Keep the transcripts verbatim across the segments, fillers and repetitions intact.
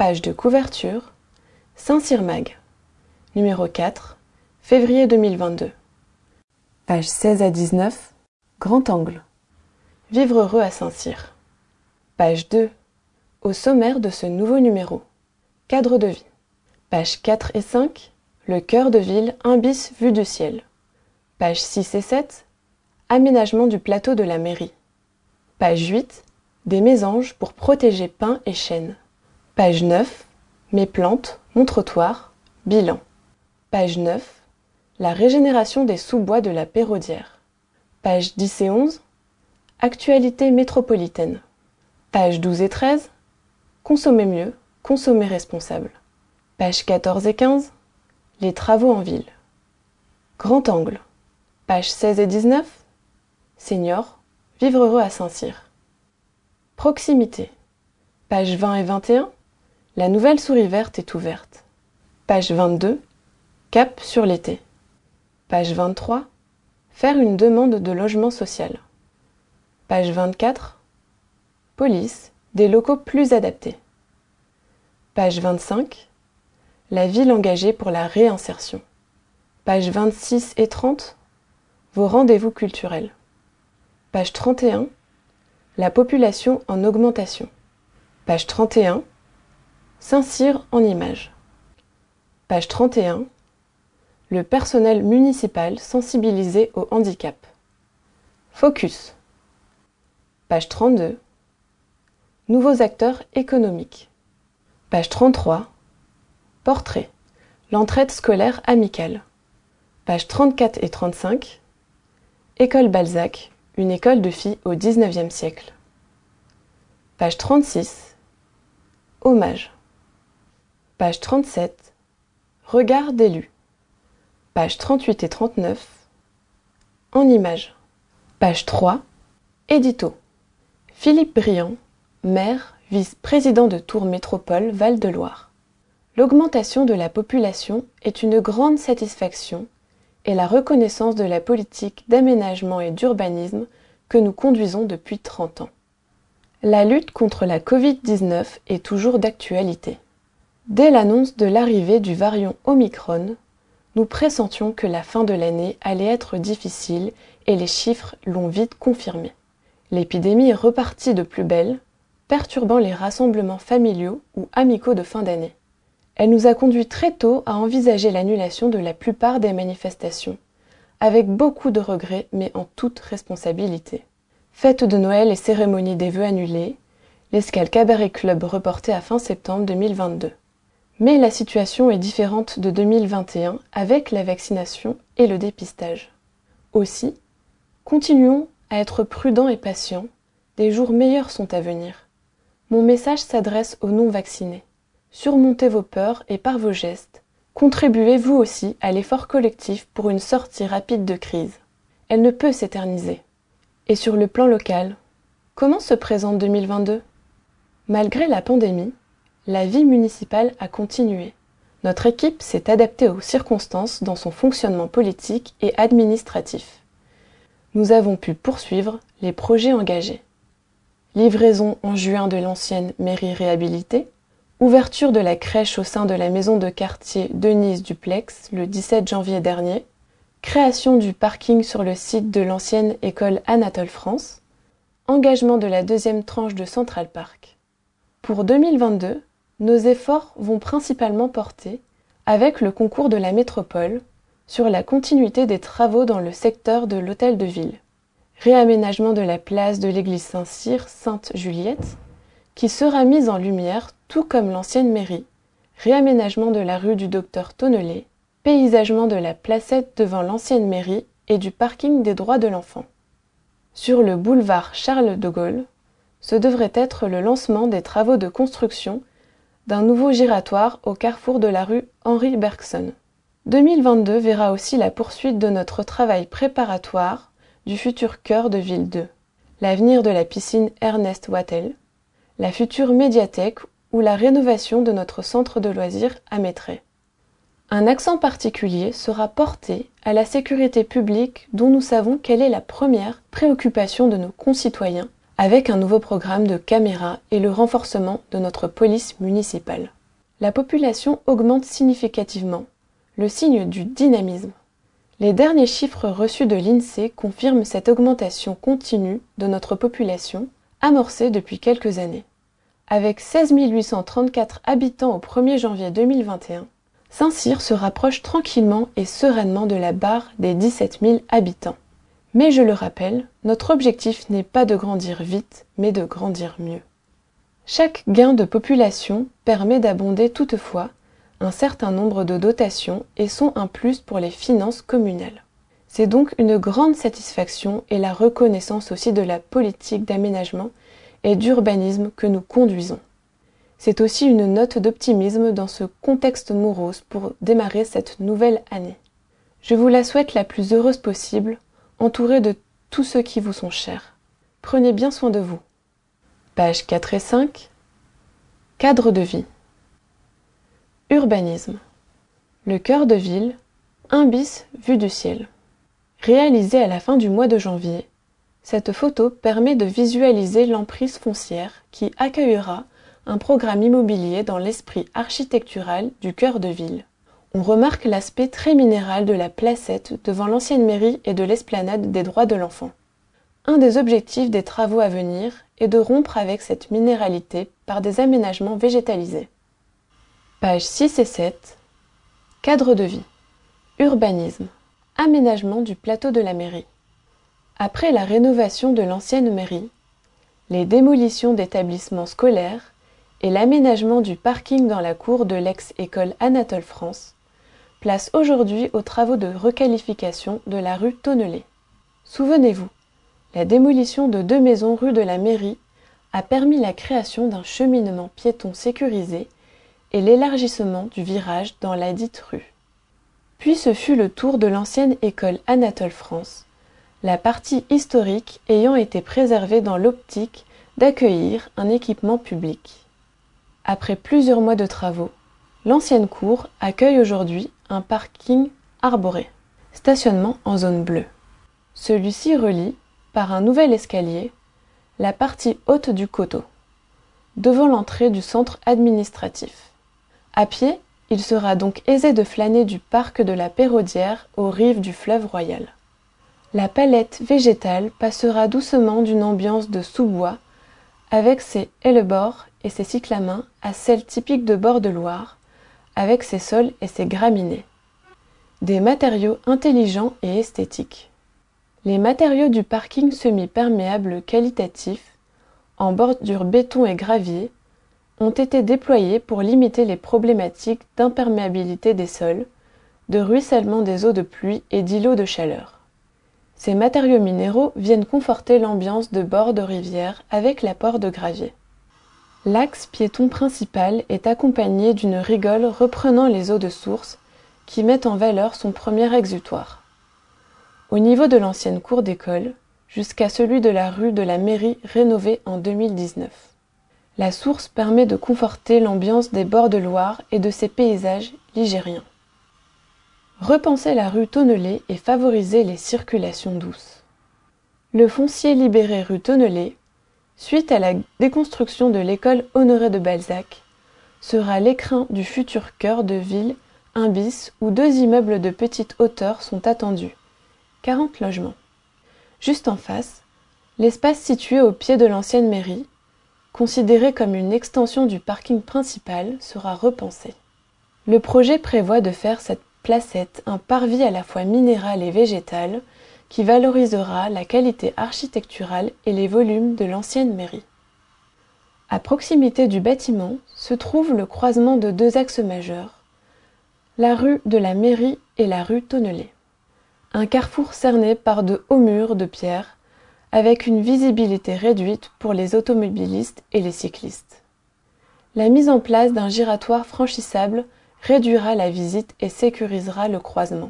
Page de couverture, Saint-Cyr Mag, numéro quatre, février deux mille vingt-deux. Pages seize à dix-neuf, Grand Angle, Vivre heureux à Saint-Cyr. Page deux, au sommaire de ce nouveau numéro, Cadre de vie. Pages quatre et cinq, Le cœur de ville, un bis vue du ciel. Pages six et sept, Aménagement du plateau de la mairie. Page huit, Des mésanges pour protéger pins et chênes. Page neuf, Mes plantes, mon trottoir, bilan. Page neuf, La régénération des sous-bois de la Péraudière. Pages dix et onze, Actualité métropolitaine. Pages douze et treize, Consommer mieux, consommer responsable. Pages quatorze et quinze, Les travaux en ville. Grand Angle. Pages seize et dix-neuf, Seniors, vivre heureux à Saint-Cyr. Proximité. Pages vingt et vingt et un, La nouvelle souris verte est ouverte. Page vingt-deux, Cap sur l'été. Page vingt-trois, Faire une demande de logement social. Page vingt-quatre, Police, des locaux plus adaptés. Page vingt-cinq, La ville engagée pour la réinsertion. Page vingt-six et trente, Vos rendez-vous culturels. Page trente et un, La population en augmentation. Page trente et un, Saint-Cyr en images. Page trente et un, Le personnel municipal sensibilisé au handicap. Focus. Page trente-deux, Nouveaux acteurs économiques. Page trente-trois, Portrait, l'entraide scolaire amicale. Page trente-quatre et trente-cinq, École Balzac, une école de filles au dix-neuvième siècle. Page trente-six, Hommage. Page trente-sept, Regard d'élu. Page trente-huit et trente-neuf, En images. Page trois, Édito. Philippe Briand, maire, vice-président de Tours Métropole Val-de-Loire. L'augmentation de la population est une grande satisfaction et la reconnaissance de la politique d'aménagement et d'urbanisme que nous conduisons depuis trente ans. La lutte contre la covid dix-neuf est toujours d'actualité. Dès l'annonce de l'arrivée du variant Omicron, nous pressentions que la fin de l'année allait être difficile et les chiffres l'ont vite confirmé. L'épidémie est repartie de plus belle, perturbant les rassemblements familiaux ou amicaux de fin d'année. Elle nous a conduit très tôt à envisager l'annulation de la plupart des manifestations, avec beaucoup de regrets mais en toute responsabilité. Fêtes de Noël et cérémonies des vœux annulées, l'escale Cabaret Club reportée à fin septembre deux mille vingt-deux. Mais la situation est différente de deux mille vingt et un avec la vaccination et le dépistage. Aussi, continuons à être prudents et patients, des jours meilleurs sont à venir. Mon message s'adresse aux non-vaccinés. Surmontez vos peurs et par vos gestes, contribuez vous aussi à l'effort collectif pour une sortie rapide de crise. Elle ne peut s'éterniser. Et sur le plan local, comment se présente deux mille vingt-deux ? Malgré la pandémie, la vie municipale a continué. Notre équipe s'est adaptée aux circonstances dans son fonctionnement politique et administratif. Nous avons pu poursuivre les projets engagés. Livraison en juin de l'ancienne mairie réhabilitée, ouverture de la crèche au sein de la maison de quartier Denise Duplex le dix-sept janvier dernier, création du parking sur le site de l'ancienne école Anatole France, engagement de la deuxième tranche de Central Park. Pour deux mille vingt-deux, nos efforts vont principalement porter, avec le concours de la métropole, sur la continuité des travaux dans le secteur de l'hôtel de ville. Réaménagement de la place de l'église Saint-Cyr Sainte-Juliette, qui sera mise en lumière tout comme l'ancienne mairie, réaménagement de la rue du Docteur Tonnelet, paysagement de la placette devant l'ancienne mairie et du parking des droits de l'enfant. Sur le boulevard Charles de Gaulle, ce devrait être le lancement des travaux de construction d'un nouveau giratoire au carrefour de la rue Henri Bergson. deux mille vingt-deux verra aussi la poursuite de notre travail préparatoire du futur cœur de ville deux, l'avenir de la piscine Ernest Wattel, la future médiathèque ou la rénovation de notre centre de loisirs à Mettray. Un accent particulier sera porté à la sécurité publique dont nous savons qu'elle est la première préoccupation de nos concitoyens avec un nouveau programme de caméras et le renforcement de notre police municipale. La population augmente significativement, le signe du dynamisme. Les derniers chiffres reçus de l'INSEE confirment cette augmentation continue de notre population, amorcée depuis quelques années. Avec seize mille huit cent trente-quatre habitants au premier janvier deux mille vingt et un, Saint-Cyr se rapproche tranquillement et sereinement de la barre des dix-sept mille habitants. Mais je le rappelle, notre objectif n'est pas de grandir vite, mais de grandir mieux. Chaque gain de population permet d'abonder toutefois un certain nombre de dotations et sont un plus pour les finances communales. C'est donc une grande satisfaction et la reconnaissance aussi de la politique d'aménagement et d'urbanisme que nous conduisons. C'est aussi une note d'optimisme dans ce contexte morose pour démarrer cette nouvelle année. Je vous la souhaite la plus heureuse possible, entourée de tous ceux qui vous sont chers. Prenez bien soin de vous. Pages quatre et cinq. Cadre de vie. Urbanisme. Le cœur de ville, un bis vue du ciel. Réalisée à la fin du mois de janvier, cette photo permet de visualiser l'emprise foncière qui accueillera un programme immobilier dans l'esprit architectural du cœur de ville. On remarque l'aspect très minéral de la placette devant l'ancienne mairie et de l'esplanade des droits de l'enfant. Un des objectifs des travaux à venir est de rompre avec cette minéralité par des aménagements végétalisés. Pages six et sept. Cadre de vie. Urbanisme. Aménagement du plateau de la mairie. Après la rénovation de l'ancienne mairie, les démolitions d'établissements scolaires et l'aménagement du parking dans la cour de l'ex-école Anatole France, place aujourd'hui aux travaux de requalification de la rue Tonnelé. Souvenez-vous, la démolition de deux maisons rue de la mairie a permis la création d'un cheminement piéton sécurisé et l'élargissement du virage dans la dite rue. Puis ce fut le tour de l'ancienne école Anatole France, la partie historique ayant été préservée dans l'optique d'accueillir un équipement public. Après plusieurs mois de travaux, l'ancienne cour accueille aujourd'hui un parking arboré, stationnement en zone bleue. Celui-ci relie, par un nouvel escalier, la partie haute du coteau, devant l'entrée du centre administratif. À pied, il sera donc aisé de flâner du parc de la Péraudière aux rives du fleuve Royal. La palette végétale passera doucement d'une ambiance de sous-bois, avec ses hellebores et ses cyclamens, à celle typique de bord de Loire, avec ses saules et ses graminées. Des matériaux intelligents et esthétiques. Les matériaux du parking semi-perméable qualitatif, en bordure béton et gravier, ont été déployés pour limiter les problématiques d'imperméabilité des sols, de ruissellement des eaux de pluie et d'îlots de chaleur. Ces matériaux minéraux viennent conforter l'ambiance de bord de rivière avec l'apport de gravier. L'axe piéton principal est accompagné d'une rigole reprenant les eaux de source qui met en valeur son premier exutoire. Au niveau de l'ancienne cour d'école, jusqu'à celui de la rue de la mairie rénovée en deux mille dix-neuf. La source permet de conforter l'ambiance des bords de Loire et de ses paysages ligériens. Repenser la rue Tonnelé et favoriser les circulations douces. Le foncier libéré rue Tonnelé, suite à la déconstruction de l'école Honoré de Balzac, sera l'écrin du futur cœur de ville, un bis où deux immeubles de petite hauteur sont attendus, quarante logements. Juste en face, l'espace situé au pied de l'ancienne mairie, considéré comme une extension du parking principal, sera repensé. Le projet prévoit de faire cette placette un parvis à la fois minéral et végétal qui valorisera la qualité architecturale et les volumes de l'ancienne mairie. À proximité du bâtiment se trouve le croisement de deux axes majeurs, la rue de la mairie et la rue Tonnelé. Un carrefour cerné par de hauts murs de pierre avec une visibilité réduite pour les automobilistes et les cyclistes. La mise en place d'un giratoire franchissable réduira la visite et sécurisera le croisement.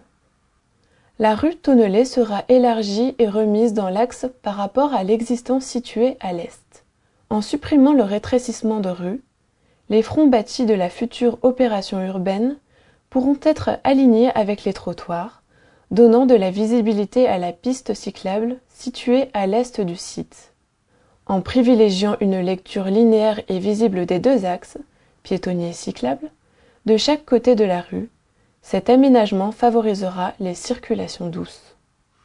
La rue Tonnelé sera élargie et remise dans l'axe par rapport à l'existant situé à l'est. En supprimant le rétrécissement de rue, les fronts bâtis de la future opération urbaine pourront être alignés avec les trottoirs, donnant de la visibilité à la piste cyclable située à l'est du site. En privilégiant une lecture linéaire et visible des deux axes, piétonniers et cyclables, de chaque côté de la rue, cet aménagement favorisera les circulations douces.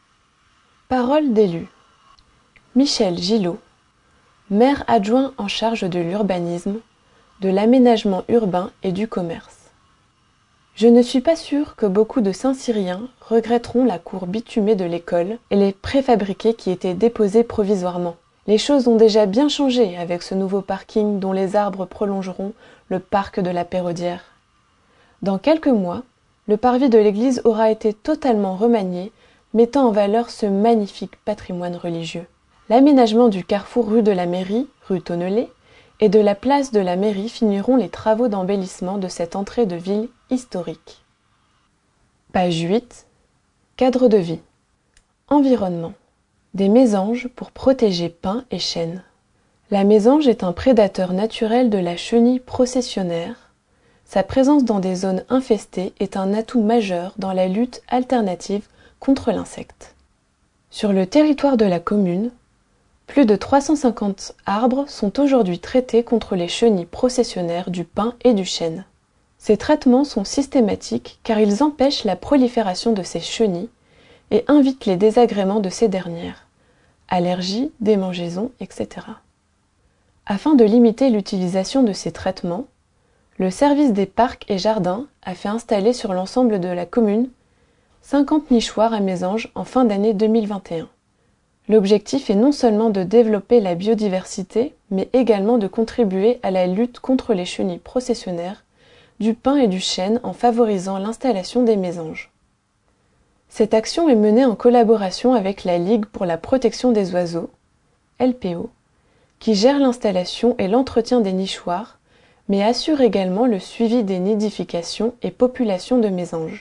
Parole d'élu. Michel Gillot, maire adjoint en charge de l'urbanisme, de l'aménagement urbain et du commerce. Je ne suis pas sûr que beaucoup de Saint-Cyriens regretteront la cour bitumée de l'école et les préfabriqués qui étaient déposés provisoirement. Les choses ont déjà bien changé avec ce nouveau parking dont les arbres prolongeront le parc de la Perraudière. Dans quelques mois, le parvis de l'église aura été totalement remanié, mettant en valeur ce magnifique patrimoine religieux. L'aménagement du carrefour rue de la Mairie, rue Tonnelé, et de la place de la Mairie finiront les travaux d'embellissement de cette entrée de ville historique. Page huit. Cadre de vie. Environnement. Des mésanges pour protéger pins et chênes. La mésange est un prédateur naturel de la chenille processionnaire. Sa présence dans des zones infestées est un atout majeur dans la lutte alternative contre l'insecte. Sur le territoire de la commune, plus de trois cent cinquante arbres sont aujourd'hui traités contre les chenilles processionnaires du pin et du chêne. Ces traitements sont systématiques car ils empêchent la prolifération de ces chenilles et invitent les désagréments de ces dernières, allergies, démangeaisons, et cetera. Afin de limiter l'utilisation de ces traitements, le service des parcs et jardins a fait installer sur l'ensemble de la commune cinquante nichoirs à mésanges en fin d'année deux mille vingt et un. L'objectif est non seulement de développer la biodiversité, mais également de contribuer à la lutte contre les chenilles processionnaires, du pin et du chêne en favorisant l'installation des mésanges. Cette action est menée en collaboration avec la Ligue pour la protection des oiseaux, L P O, qui gère l'installation et l'entretien des nichoirs, mais assure également le suivi des nidifications et populations de mésanges.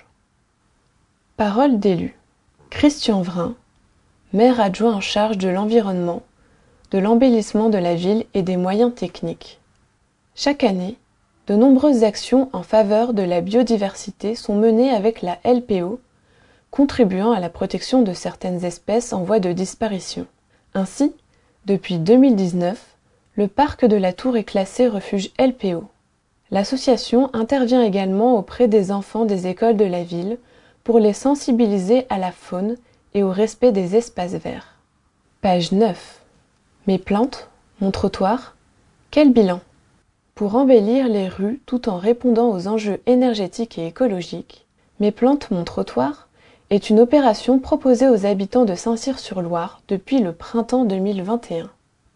Parole d'élu. Christian Vrin, maire adjoint en charge de l'environnement, de l'embellissement de la ville et des moyens techniques. Chaque année, de nombreuses actions en faveur de la biodiversité sont menées avec la L P O, contribuant à la protection de certaines espèces en voie de disparition. Ainsi, depuis deux mille dix-neuf, le parc de la Tour est classé refuge L P O. L'association intervient également auprès des enfants des écoles de la ville pour les sensibiliser à la faune et au respect des espaces verts. Page neuf. Mes plantes, mon trottoir, quel bilan? Pour embellir les rues tout en répondant aux enjeux énergétiques et écologiques, Mes plantes, mon trottoir est une opération proposée aux habitants de Saint-Cyr-sur-Loire depuis le printemps deux mille vingt et un.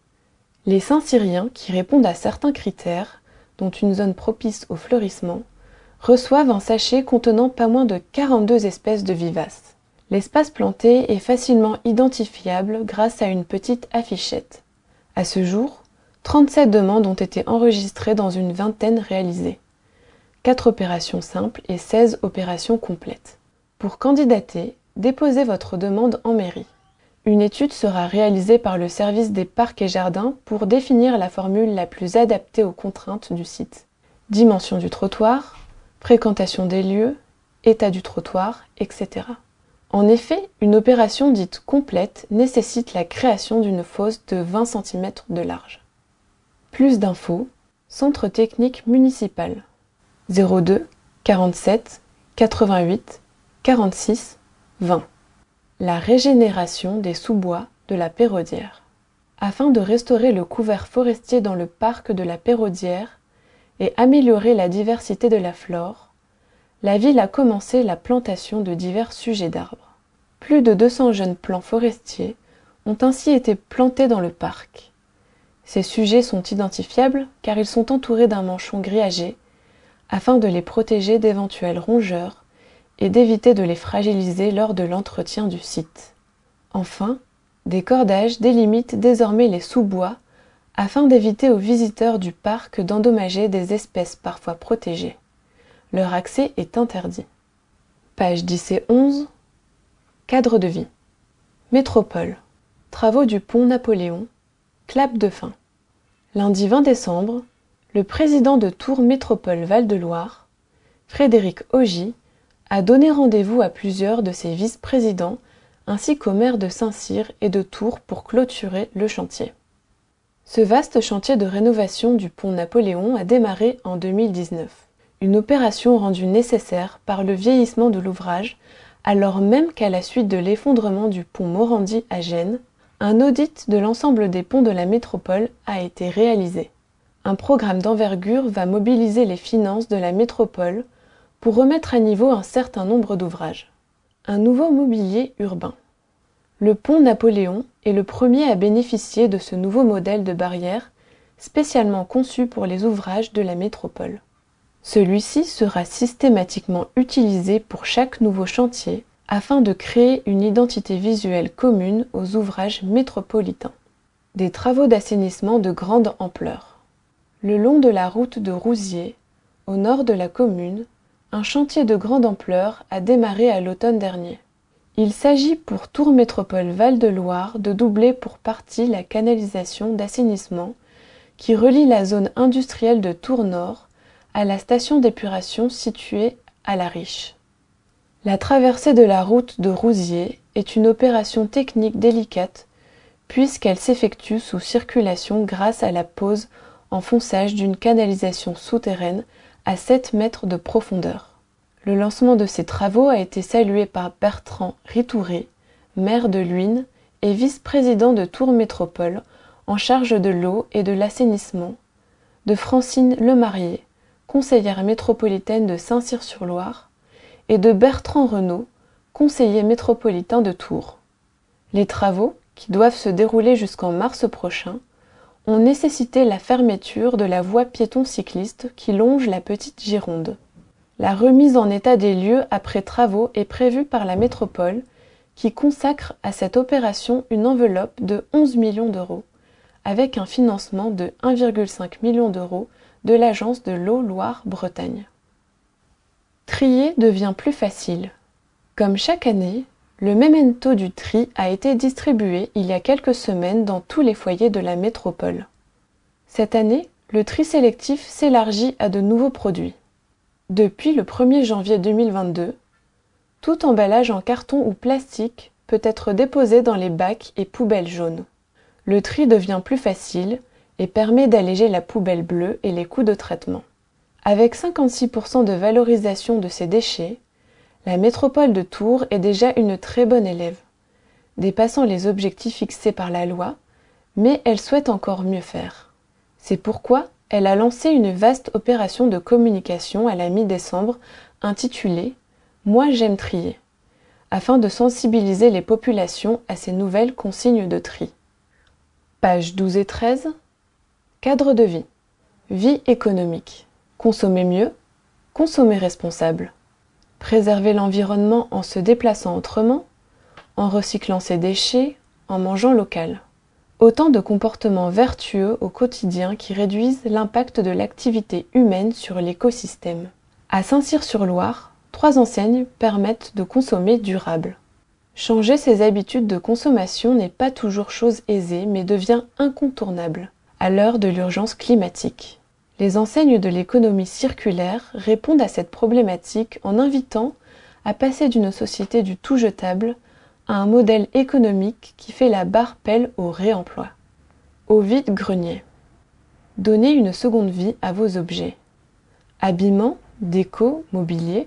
Les Saint-Cyriens, qui répondent à certains critères, dont une zone propice au fleurissement, reçoivent un sachet contenant pas moins de quarante-deux espèces de vivaces. L'espace planté est facilement identifiable grâce à une petite affichette. À ce jour, trente-sept demandes ont été enregistrées dans une vingtaine réalisées. quatre opérations simples et seize opérations complètes. Pour candidater, déposez votre demande en mairie. Une étude sera réalisée par le service des parcs et jardins pour définir la formule la plus adaptée aux contraintes du site. Dimension du trottoir, fréquentation des lieux, état du trottoir, et cetera. En effet, une opération dite complète nécessite la création d'une fosse de vingt centimètres de large. Plus d'infos, Centre technique municipal zéro deux quarante-sept quatre-vingt-huit quarante-six vingt. La régénération des sous-bois de la Perraudière. Afin de restaurer le couvert forestier dans le parc de la Perraudière et améliorer la diversité de la flore, la ville a commencé la plantation de divers sujets d'arbres. Plus de deux cents jeunes plants forestiers ont ainsi été plantés dans le parc. Ces sujets sont identifiables car ils sont entourés d'un manchon grillagé afin de les protéger d'éventuels rongeurs et d'éviter de les fragiliser lors de l'entretien du site. Enfin, des cordages délimitent désormais les sous-bois afin d'éviter aux visiteurs du parc d'endommager des espèces parfois protégées. Leur accès est interdit. Pages dix et onze. Cadre de vie. Métropole. Travaux du pont Napoléon. Clap de fin. Lundi vingt décembre, le président de Tours Métropole Val-de-Loire, Frédéric Augy, a donné rendez-vous à plusieurs de ses vice-présidents ainsi qu'au maire de Saint-Cyr et de Tours pour clôturer le chantier. Ce vaste chantier de rénovation du pont Napoléon a démarré en deux mille dix-neuf. Une opération rendue nécessaire par le vieillissement de l'ouvrage, alors même qu'à la suite de l'effondrement du pont Morandi à Gênes, un audit de l'ensemble des ponts de la métropole a été réalisé. Un programme d'envergure va mobiliser les finances de la métropole pour remettre à niveau un certain nombre d'ouvrages. Un nouveau mobilier urbain. Le pont Napoléon est le premier à bénéficier de ce nouveau modèle de barrière spécialement conçu pour les ouvrages de la métropole. Celui-ci sera systématiquement utilisé pour chaque nouveau chantier afin de créer une identité visuelle commune aux ouvrages métropolitains. Des travaux d'assainissement de grande ampleur. Le long de la route de Rouziers, au nord de la commune, un chantier de grande ampleur a démarré à l'automne dernier. Il s'agit pour Tours Métropole Val-de-Loire de doubler pour partie la canalisation d'assainissement qui relie la zone industrielle de Tours Nord à la station d'épuration située à La Riche. La traversée de la route de Rouziers est une opération technique délicate puisqu'elle s'effectue sous circulation grâce à la pose en fonçage d'une canalisation souterraine à sept mètres de profondeur. Le lancement de ces travaux a été salué par Bertrand Ritouré, maire de Luynes et vice-président de Tours Métropole en charge de l'eau et de l'assainissement, de Francine Lemarié, conseillère métropolitaine de Saint-Cyr-sur-Loire, et de Bertrand Renaud, conseiller métropolitain de Tours. Les travaux, qui doivent se dérouler jusqu'en mars prochain, ont nécessité la fermeture de la voie piéton-cycliste qui longe la Petite Gironde. La remise en état des lieux après travaux est prévue par la métropole, qui consacre à cette opération une enveloppe de onze millions d'euros, avec un financement de un virgule cinq million d'euros de l'Agence de l'eau Loire-Bretagne. Trier devient plus facile. Comme chaque année, le memento du tri a été distribué il y a quelques semaines dans tous les foyers de la métropole. Cette année, le tri sélectif s'élargit à de nouveaux produits. Depuis le premier janvier deux mille vingt-deux, tout emballage en carton ou plastique peut être déposé dans les bacs et poubelles jaunes. Le tri devient plus facile et permet d'alléger la poubelle bleue et les coûts de traitement. Avec cinquante-six pour cent de valorisation de ces déchets, la métropole de Tours est déjà une très bonne élève, dépassant les objectifs fixés par la loi, mais elle souhaite encore mieux faire. C'est pourquoi elle a lancé une vaste opération de communication à la mi-décembre intitulée « Moi j'aime trier », afin de sensibiliser les populations à ces nouvelles consignes de tri. Pages douze et treize. Cadre de vie. Vie économique. Consommer mieux, consommer responsable. Préserver l'environnement en se déplaçant autrement, en recyclant ses déchets, en mangeant local. Autant de comportements vertueux au quotidien qui réduisent l'impact de l'activité humaine sur l'écosystème. À Saint-Cyr-sur-Loire, trois enseignes permettent de consommer durable. Changer ses habitudes de consommation n'est pas toujours chose aisée, mais devient incontournable à l'heure de l'urgence climatique. Les enseignes de l'économie circulaire répondent à cette problématique en invitant à passer d'une société du tout jetable à un modèle économique qui fait la barre pelle au réemploi. Au vide-grenier. Donnez une seconde vie à vos objets. Habillement, déco, mobilier.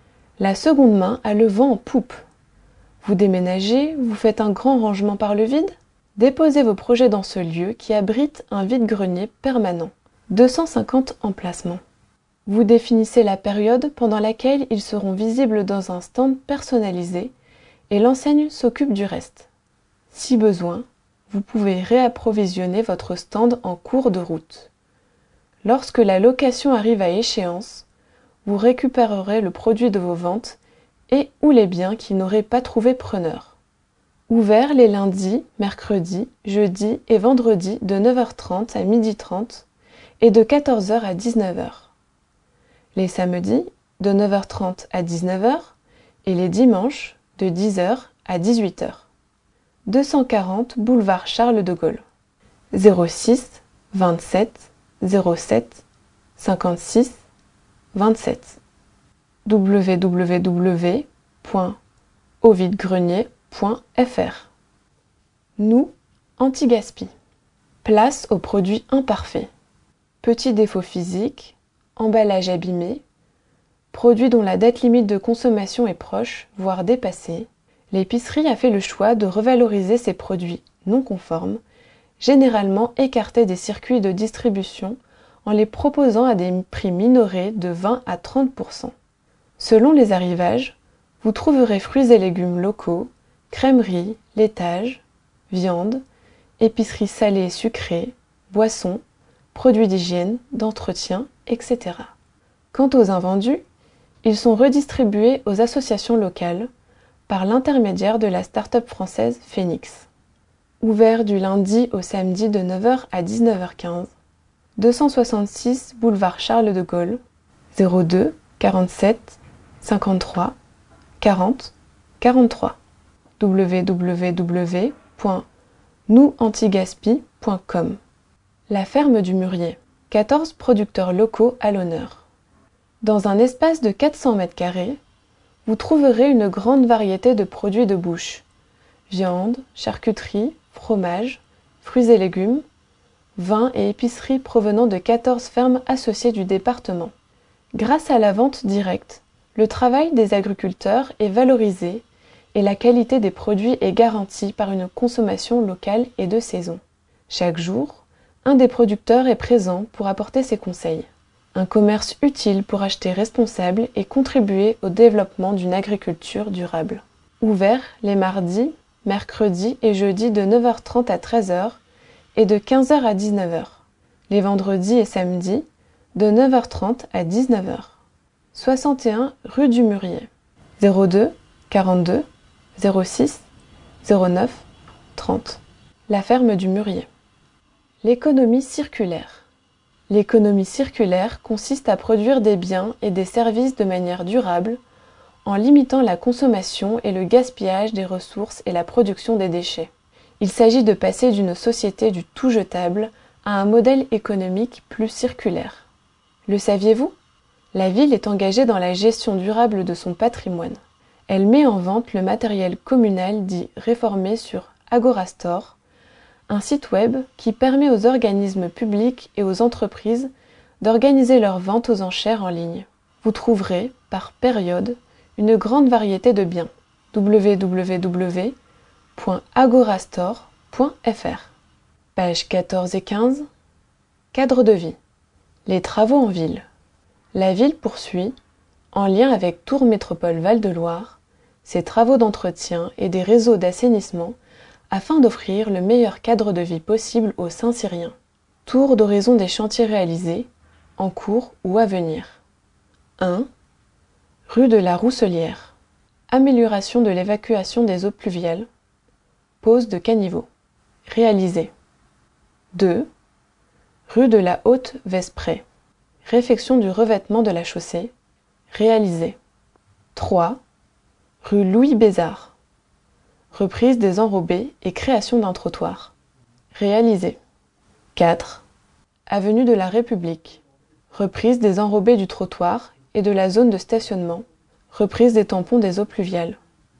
La seconde main a le vent en poupe. Vous déménagez, vous faites un grand rangement par le vide? Déposez vos projets dans ce lieu qui abrite un vide-grenier permanent. deux cent cinquante emplacements. Vous définissez la période pendant laquelle ils seront visibles dans un stand personnalisé et l'enseigne s'occupe du reste. Si besoin, vous pouvez réapprovisionner votre stand en cours de route. Lorsque la location arrive à échéance, vous récupérerez le produit de vos ventes et ou les biens qui n'auraient pas trouvé preneur. Ouvert les lundis, mercredis, jeudis et vendredis de neuf heures trente à midi trente et de quatorze heures à dix-neuf heures. Les samedis de neuf heures trente à dix-neuf heures et les dimanches de dix heures à dix-huit heures. deux cent quarante boulevard Charles de Gaulle. zéro six vingt-sept zéro sept cinquante-six vingt-sept. w w w point au vide grenier point f r. Nous, anti-gaspi. Place aux produits imparfaits. Petits défauts physiques, emballage abîmé, produits dont la date limite de consommation est proche, voire dépassée, l'épicerie a fait le choix de revaloriser ces produits non conformes, généralement écartés des circuits de distribution en les proposant à des prix minorés de vingt à trente pour cent. Selon les arrivages, vous trouverez fruits et légumes locaux, crèmeries, laitages, viande, épiceries salées et sucrées, boissons, produits d'hygiène, d'entretien, et cetera. Quant aux invendus, ils sont redistribués aux associations locales par l'intermédiaire de la start-up française Phoenix. Ouvert du lundi au samedi de neuf heures à dix-neuf heures quinze, deux cent soixante-six boulevard Charles de Gaulle, zéro deux quarante-sept cinquante-trois quarante quarante-trois, w w w point nous antigaspi point com. La ferme du Mûrier, quatorze producteurs locaux à l'honneur. Dans un espace de quatre cents mètres carrés, vous trouverez une grande variété de produits de bouche, viande, charcuterie, fromage, fruits et légumes, vins et épiceries provenant de quatorze fermes associées du département. Grâce à la vente directe, le travail des agriculteurs est valorisé et la qualité des produits est garantie par une consommation locale et de saison. Chaque jour, un des producteurs est présent pour apporter ses conseils. Un commerce utile pour acheter responsable et contribuer au développement d'une agriculture durable. Ouvert les mardis, mercredis et jeudis de neuf heures trente à treize heures et de quinze heures à dix-neuf heures. Les vendredis et samedis de neuf heures trente à dix-neuf heures. soixante et un rue du Mûrier. zéro deux quarante-deux zéro six zéro neuf trente. La ferme du Mûrier. L'économie circulaire. L'économie circulaire consiste à produire des biens et des services de manière durable en limitant la consommation et le gaspillage des ressources et la production des déchets. Il s'agit de passer d'une société du tout jetable à un modèle économique plus circulaire. Le saviez-vous ? La ville est engagée dans la gestion durable de son patrimoine. Elle met en vente le matériel communal dit réformé sur Agorastore, un site web qui permet aux organismes publics et aux entreprises d'organiser leurs ventes aux enchères en ligne. Vous trouverez, par période, une grande variété de biens. w w w point agorastore point f r. Pages quatorze et quinze. Cadre de vie. Les travaux en ville. La ville poursuit, en lien avec Tours Métropole Val-de-Loire, ses travaux d'entretien et des réseaux d'assainissement afin d'offrir le meilleur cadre de vie possible aux Saint-Cyriens. Tour d'horizon des chantiers réalisés, en cours ou à venir. un. Rue de la Rousselière. Amélioration de l'évacuation des eaux pluviales. Pose de caniveaux. Réalisé. deux. Rue de la Haute-Vesprée. Réfection du revêtement de la chaussée. Réalisé. trois. Rue Louis Bézard. Reprise des enrobés et création d'un trottoir. Réalisé. quatre. Avenue de la République. Reprise des enrobés du trottoir et de la zone de stationnement. Reprise des tampons des eaux pluviales.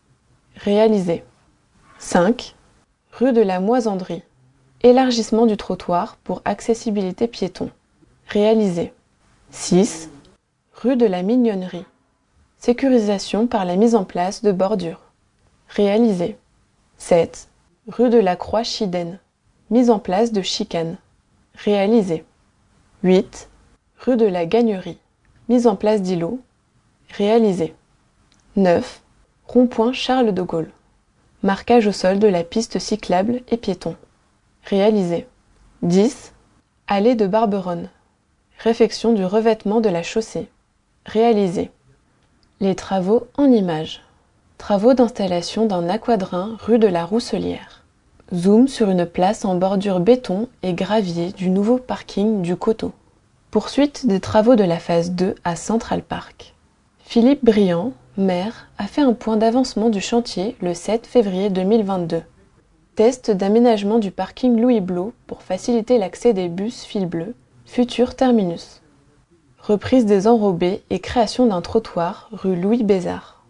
Réalisé. cinq. Rue de la Moisanderie. Élargissement du trottoir pour accessibilité piéton. Réalisé. six. Rue de la Mignonnerie. Sécurisation par la mise en place de bordures. Réalisé. sept. Rue de la Croix-Chidaine. Mise en place de chicanes. Réalisé. huit. Rue de la Gagnerie. Mise en place d'îlots. Réalisé. neuf. Rond-point Charles de Gaulle. Marquage au sol de la piste cyclable et piéton. Réalisé. dix. Allée de Barberonne. Réfection du revêtement de la chaussée. Réalisé. Les travaux en images. Travaux d'installation d'un aquadrin rue de la Rousselière. Zoom sur une place en bordure béton et gravier du nouveau parking du Coteau. Poursuite des travaux de la phase deux à Central Park. Philippe Briand, maire, a fait un point d'avancement du chantier le sept février deux mille vingt-deux. Test d'aménagement du parking Louis Blot pour faciliter l'accès des bus fil bleu, futur terminus. Reprise des enrobés et création d'un trottoir rue Louis Bézard.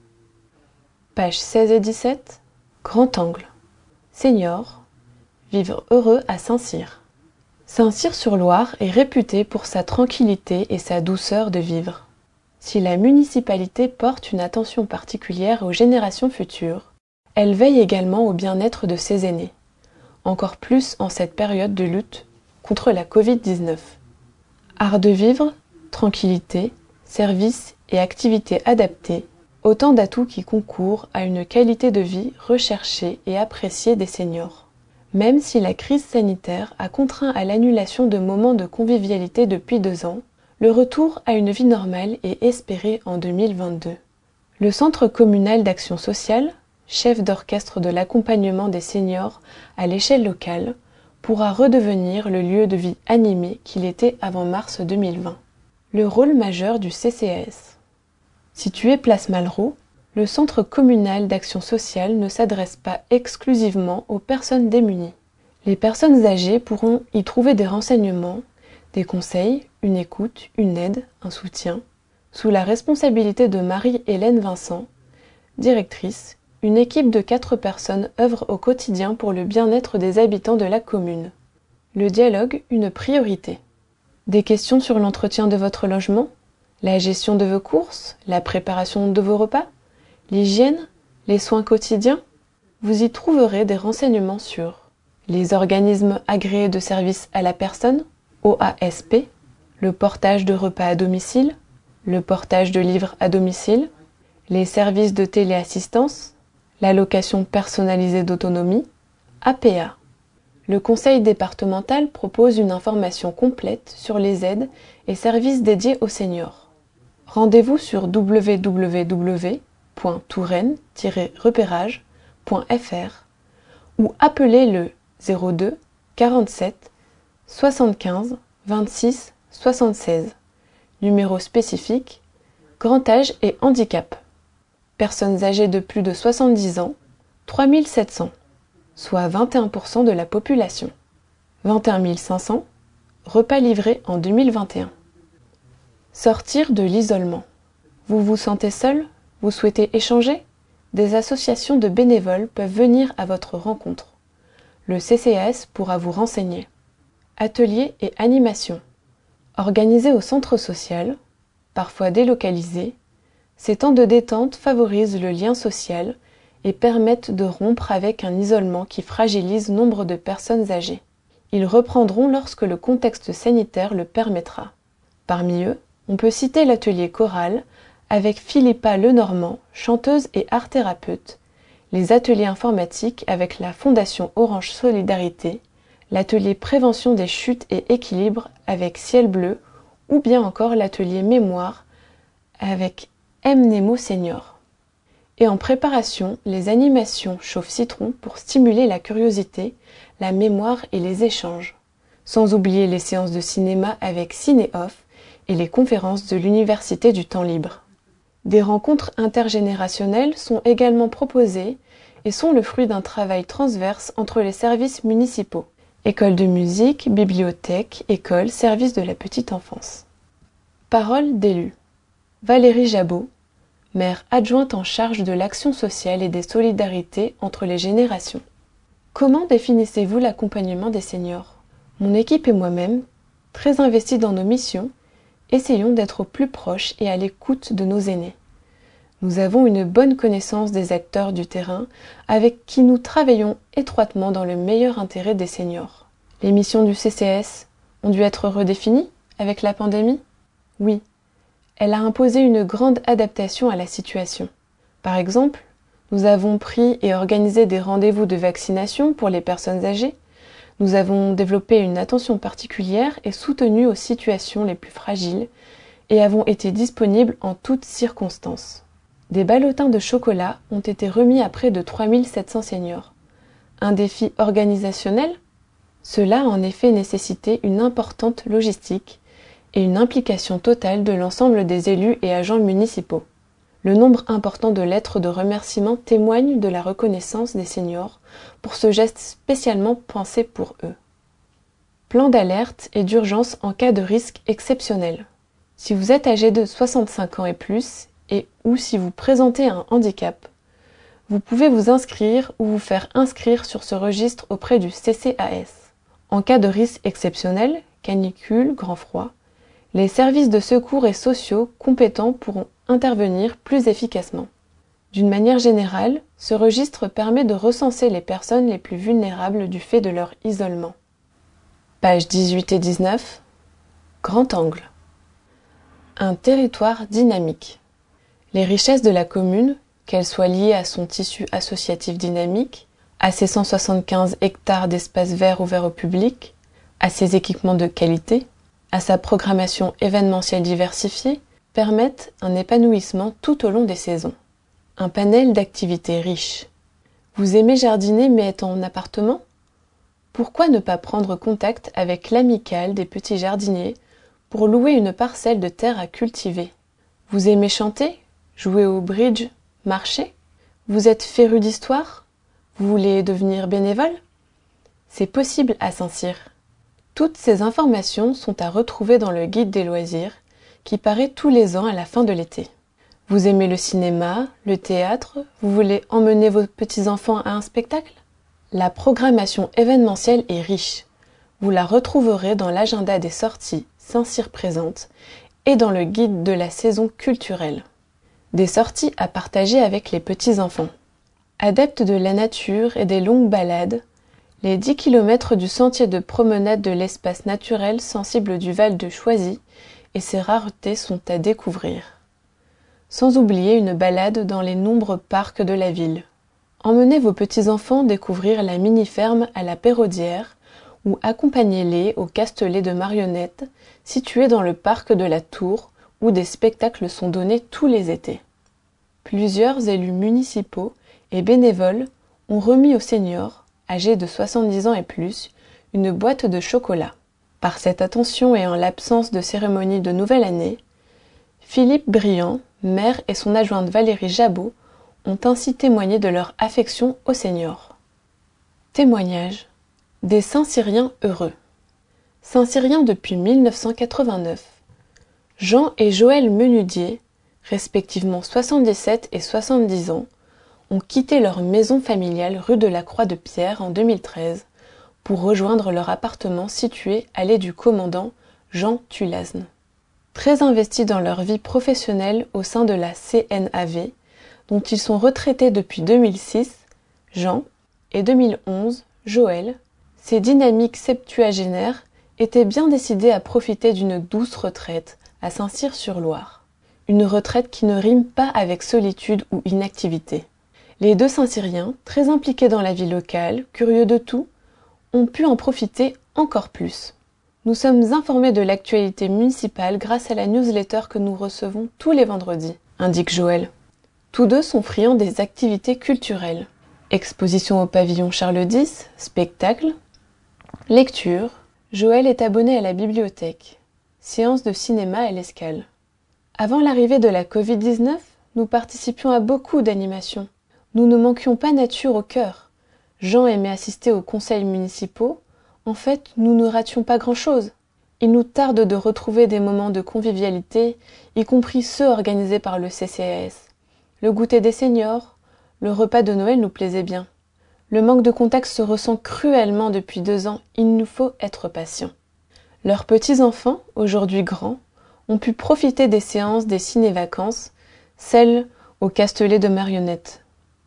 Pages seize et dix-sept. Grand angle. Senior. Vivre heureux à Saint-Cyr. Saint-Cyr-sur-Loire est réputé pour sa tranquillité et sa douceur de vivre. Si la municipalité porte une attention particulière aux générations futures, elle veille également au bien-être de ses aînés, encore plus en cette période de lutte contre la covid dix-neuf. Art de vivre, tranquillité, services et activités adaptées, autant d'atouts qui concourent à une qualité de vie recherchée et appréciée des seniors. Même si la crise sanitaire a contraint à l'annulation de moments de convivialité depuis deux ans, le retour à une vie normale est espéré en deux mille vingt-deux. Le Centre communal d'action sociale, chef d'orchestre de l'accompagnement des seniors à l'échelle locale, pourra redevenir le lieu de vie animé qu'il était avant mars deux mille vingt. Le rôle majeur du C C A S. Situé place Malraux, le Centre communal d'action sociale ne s'adresse pas exclusivement aux personnes démunies. Les personnes âgées pourront y trouver des renseignements, des conseils, une écoute, une aide, un soutien, sous la responsabilité de Marie-Hélène Vincent, directrice. Une équipe de quatre personnes œuvre au quotidien pour le bien-être des habitants de la commune. Le dialogue, une priorité. Des questions sur l'entretien de votre logement, la gestion de vos courses, la préparation de vos repas, l'hygiène, les soins quotidiens. Vous y trouverez des renseignements sur les organismes agréés de services à la personne, O A S P, le portage de repas à domicile, le portage de livres à domicile, les services de téléassistance, l'allocation personnalisée d'autonomie, A P A. Le conseil départemental propose une information complète sur les aides et services dédiés aux seniors. Rendez-vous sur w w w point touraine tiret repérage point f r ou appelez le zéro deux quarante-sept soixante-quinze vingt-six soixante-seize, numéro spécifique, grand âge et handicap. Personnes âgées de plus de soixante-dix ans, trois mille sept cents, soit vingt et un pour cent de la population. vingt et un mille cinq cents, repas livrés en deux mille vingt et un. Sortir de l'isolement. Vous vous sentez seul? Vous souhaitez échanger? Des associations de bénévoles peuvent venir à votre rencontre. Le C C A S pourra vous renseigner. Ateliers et animations. Organisés au centre social, parfois délocalisés, ces temps de détente favorisent le lien social et permettent de rompre avec un isolement qui fragilise nombre de personnes âgées. Ils reprendront lorsque le contexte sanitaire le permettra. Parmi eux, on peut citer l'atelier choral avec Philippa Lenormand, chanteuse et art-thérapeute, les ateliers informatiques avec la Fondation Orange Solidarité, l'atelier prévention des chutes et équilibre avec Ciel Bleu ou bien encore l'atelier mémoire avec M-Nemo Senior. Et en préparation, les animations Chauffe-Citron pour stimuler la curiosité, la mémoire et les échanges. Sans oublier les séances de cinéma avec Ciné-Off et les conférences de l'Université du Temps Libre. Des rencontres intergénérationnelles sont également proposées et sont le fruit d'un travail transverse entre les services municipaux. École de musique, bibliothèque, école, service de la petite enfance. Parole d'élus. Valérie Jabot, maire adjointe en charge de l'action sociale et des solidarités entre les générations. Comment définissez-vous l'accompagnement des seniors? Mon équipe et moi-même, très investis dans nos missions, essayons d'être au plus proches et à l'écoute de nos aînés. Nous avons une bonne connaissance des acteurs du terrain avec qui nous travaillons étroitement dans le meilleur intérêt des seniors. Les missions du C C A S ont dû être redéfinies avec la pandémie? Oui. Elle a imposé une grande adaptation à la situation. Par exemple, nous avons pris et organisé des rendez-vous de vaccination pour les personnes âgées. Nous avons développé une attention particulière et soutenu aux situations les plus fragiles et avons été disponibles en toutes circonstances. Des ballotins de chocolat ont été remis à près de trois mille sept cents seniors. Un défi organisationnel? Cela a en effet nécessité une importante logistique et une implication totale de l'ensemble des élus et agents municipaux. Le nombre important de lettres de remerciement témoigne de la reconnaissance des seniors pour ce geste spécialement pensé pour eux. Plan d'alerte et d'urgence en cas de risque exceptionnel. Si vous êtes âgé de soixante-cinq ans et plus, et ou si vous présentez un handicap, vous pouvez vous inscrire ou vous faire inscrire sur ce registre auprès du C C A S. En cas de risque exceptionnel, canicule, grand froid, les services de secours et sociaux compétents pourront intervenir plus efficacement. D'une manière générale, ce registre permet de recenser les personnes les plus vulnérables du fait de leur isolement. Pages dix-huit et dix-neuf. Grand angle. Un territoire dynamique. Les richesses de la commune, qu'elles soient liées à son tissu associatif dynamique, à ses cent soixante-quinze hectares d'espaces verts ouverts au public, à ses équipements de qualité, à sa programmation événementielle diversifiée, permettent un épanouissement tout au long des saisons. Un panel d'activités riches. Vous aimez jardiner mais êtes en appartement? Pourquoi ne pas prendre contact avec l'amicale des petits jardiniers pour louer une parcelle de terre à cultiver? Vous aimez chanter, jouer au bridge, marcher? Vous êtes féru d'histoire? Vous voulez devenir bénévole? C'est possible à Saint-Cyr. Toutes ces informations sont à retrouver dans le guide des loisirs qui paraît tous les ans à la fin de l'été. Vous aimez le cinéma, le théâtre, vous voulez emmener vos petits-enfants à un spectacle? La programmation événementielle est riche. Vous la retrouverez dans l'agenda des sorties Saint-Cyr présente et dans le guide de la saison culturelle. Des sorties à partager avec les petits-enfants. Adeptes de la nature et des longues balades, les dix kilomètres du sentier de promenade de l'espace naturel sensible du Val de Choisy et ses raretés sont à découvrir. Sans oublier une balade dans les nombreux parcs de la ville. Emmenez vos petits-enfants découvrir la mini-ferme à la Péraudière ou accompagnez-les au Castelet de marionnettes situé dans le parc de la Tour où des spectacles sont donnés tous les étés. Plusieurs élus municipaux et bénévoles ont remis aux seniors, âgés de soixante-dix ans et plus, une boîte de chocolat. Par cette attention et en l'absence de cérémonie de nouvelle année, Philippe Briand, maire et son adjointe Valérie Jabot ont ainsi témoigné de leur affection aux seniors. Témoignage des Saint-Cyriens heureux. Saint-Cyriens depuis mille neuf cent quatre-vingt-neuf. Jean et Joël Menudier, respectivement soixante-dix-sept et soixante-dix ans, ont quitté leur maison familiale rue de la Croix-de-Pierre en deux mille treize pour rejoindre leur appartement situé allée du Commandant Jean Tulazne. Très investis dans leur vie professionnelle au sein de la C N A V, dont ils sont retraités depuis deux mille six, Jean, et deux mille onze, Joël, ces dynamiques septuagénaires étaient bien décidés à profiter d'une douce retraite à Saint-Cyr-sur-Loire. Une retraite qui ne rime pas avec solitude ou inactivité. Les deux Saint-Cyriens, très impliqués dans la vie locale, curieux de tout, ont pu en profiter encore plus. Nous sommes informés de l'actualité municipale grâce à la newsletter que nous recevons tous les vendredis, indique Joël. Tous deux sont friands des activités culturelles. Exposition au pavillon Charles dix, spectacle, lecture. Joël est abonné à la bibliothèque. Séance de cinéma à l'Escale. Avant l'arrivée de la covid dix-neuf, nous participions à beaucoup d'animations. Nous ne manquions pas nature au cœur. Jean aimait assister aux conseils municipaux. En fait, nous ne rations pas grand-chose. Il nous tarde de retrouver des moments de convivialité, y compris ceux organisés par le C C A S. Le goûter des seniors, le repas de Noël nous plaisait bien. Le manque de contact se ressent cruellement depuis deux ans, il nous faut être patients. Leurs petits-enfants, aujourd'hui grands, ont pu profiter des séances des ciné-vacances, celles au Castelet de marionnettes.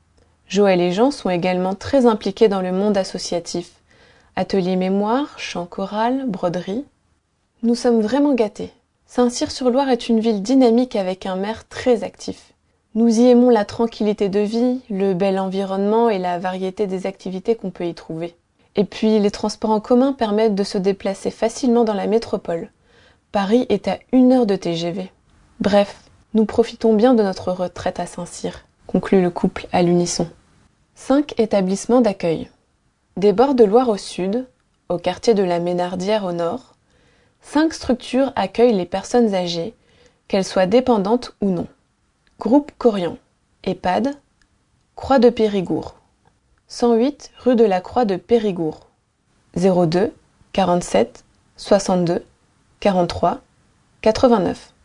Joël et Jean sont également très impliqués dans le monde associatif. Atelier mémoire, chant choral, broderie. Nous sommes vraiment gâtés. Saint-Cyr-sur-Loire est une ville dynamique avec un maire très actif. Nous y aimons la tranquillité de vie, le bel environnement et la variété des activités qu'on peut y trouver. Et puis, les transports en commun permettent de se déplacer facilement dans la métropole. Paris est à une heure de T G V. Bref, nous profitons bien de notre retraite à Saint-Cyr, conclut le couple à l'unisson. Cinq établissements d'accueil. Des bords de Loire au sud, au quartier de la Ménardière au nord, cinq structures accueillent les personnes âgées, qu'elles soient dépendantes ou non. Groupe Corian, EHPAD, Croix de Périgourt, cent huit rue de la Croix de Périgourt, zéro deux, quarante-sept, soixante-deux, quarante-trois, quatre-vingt-neuf.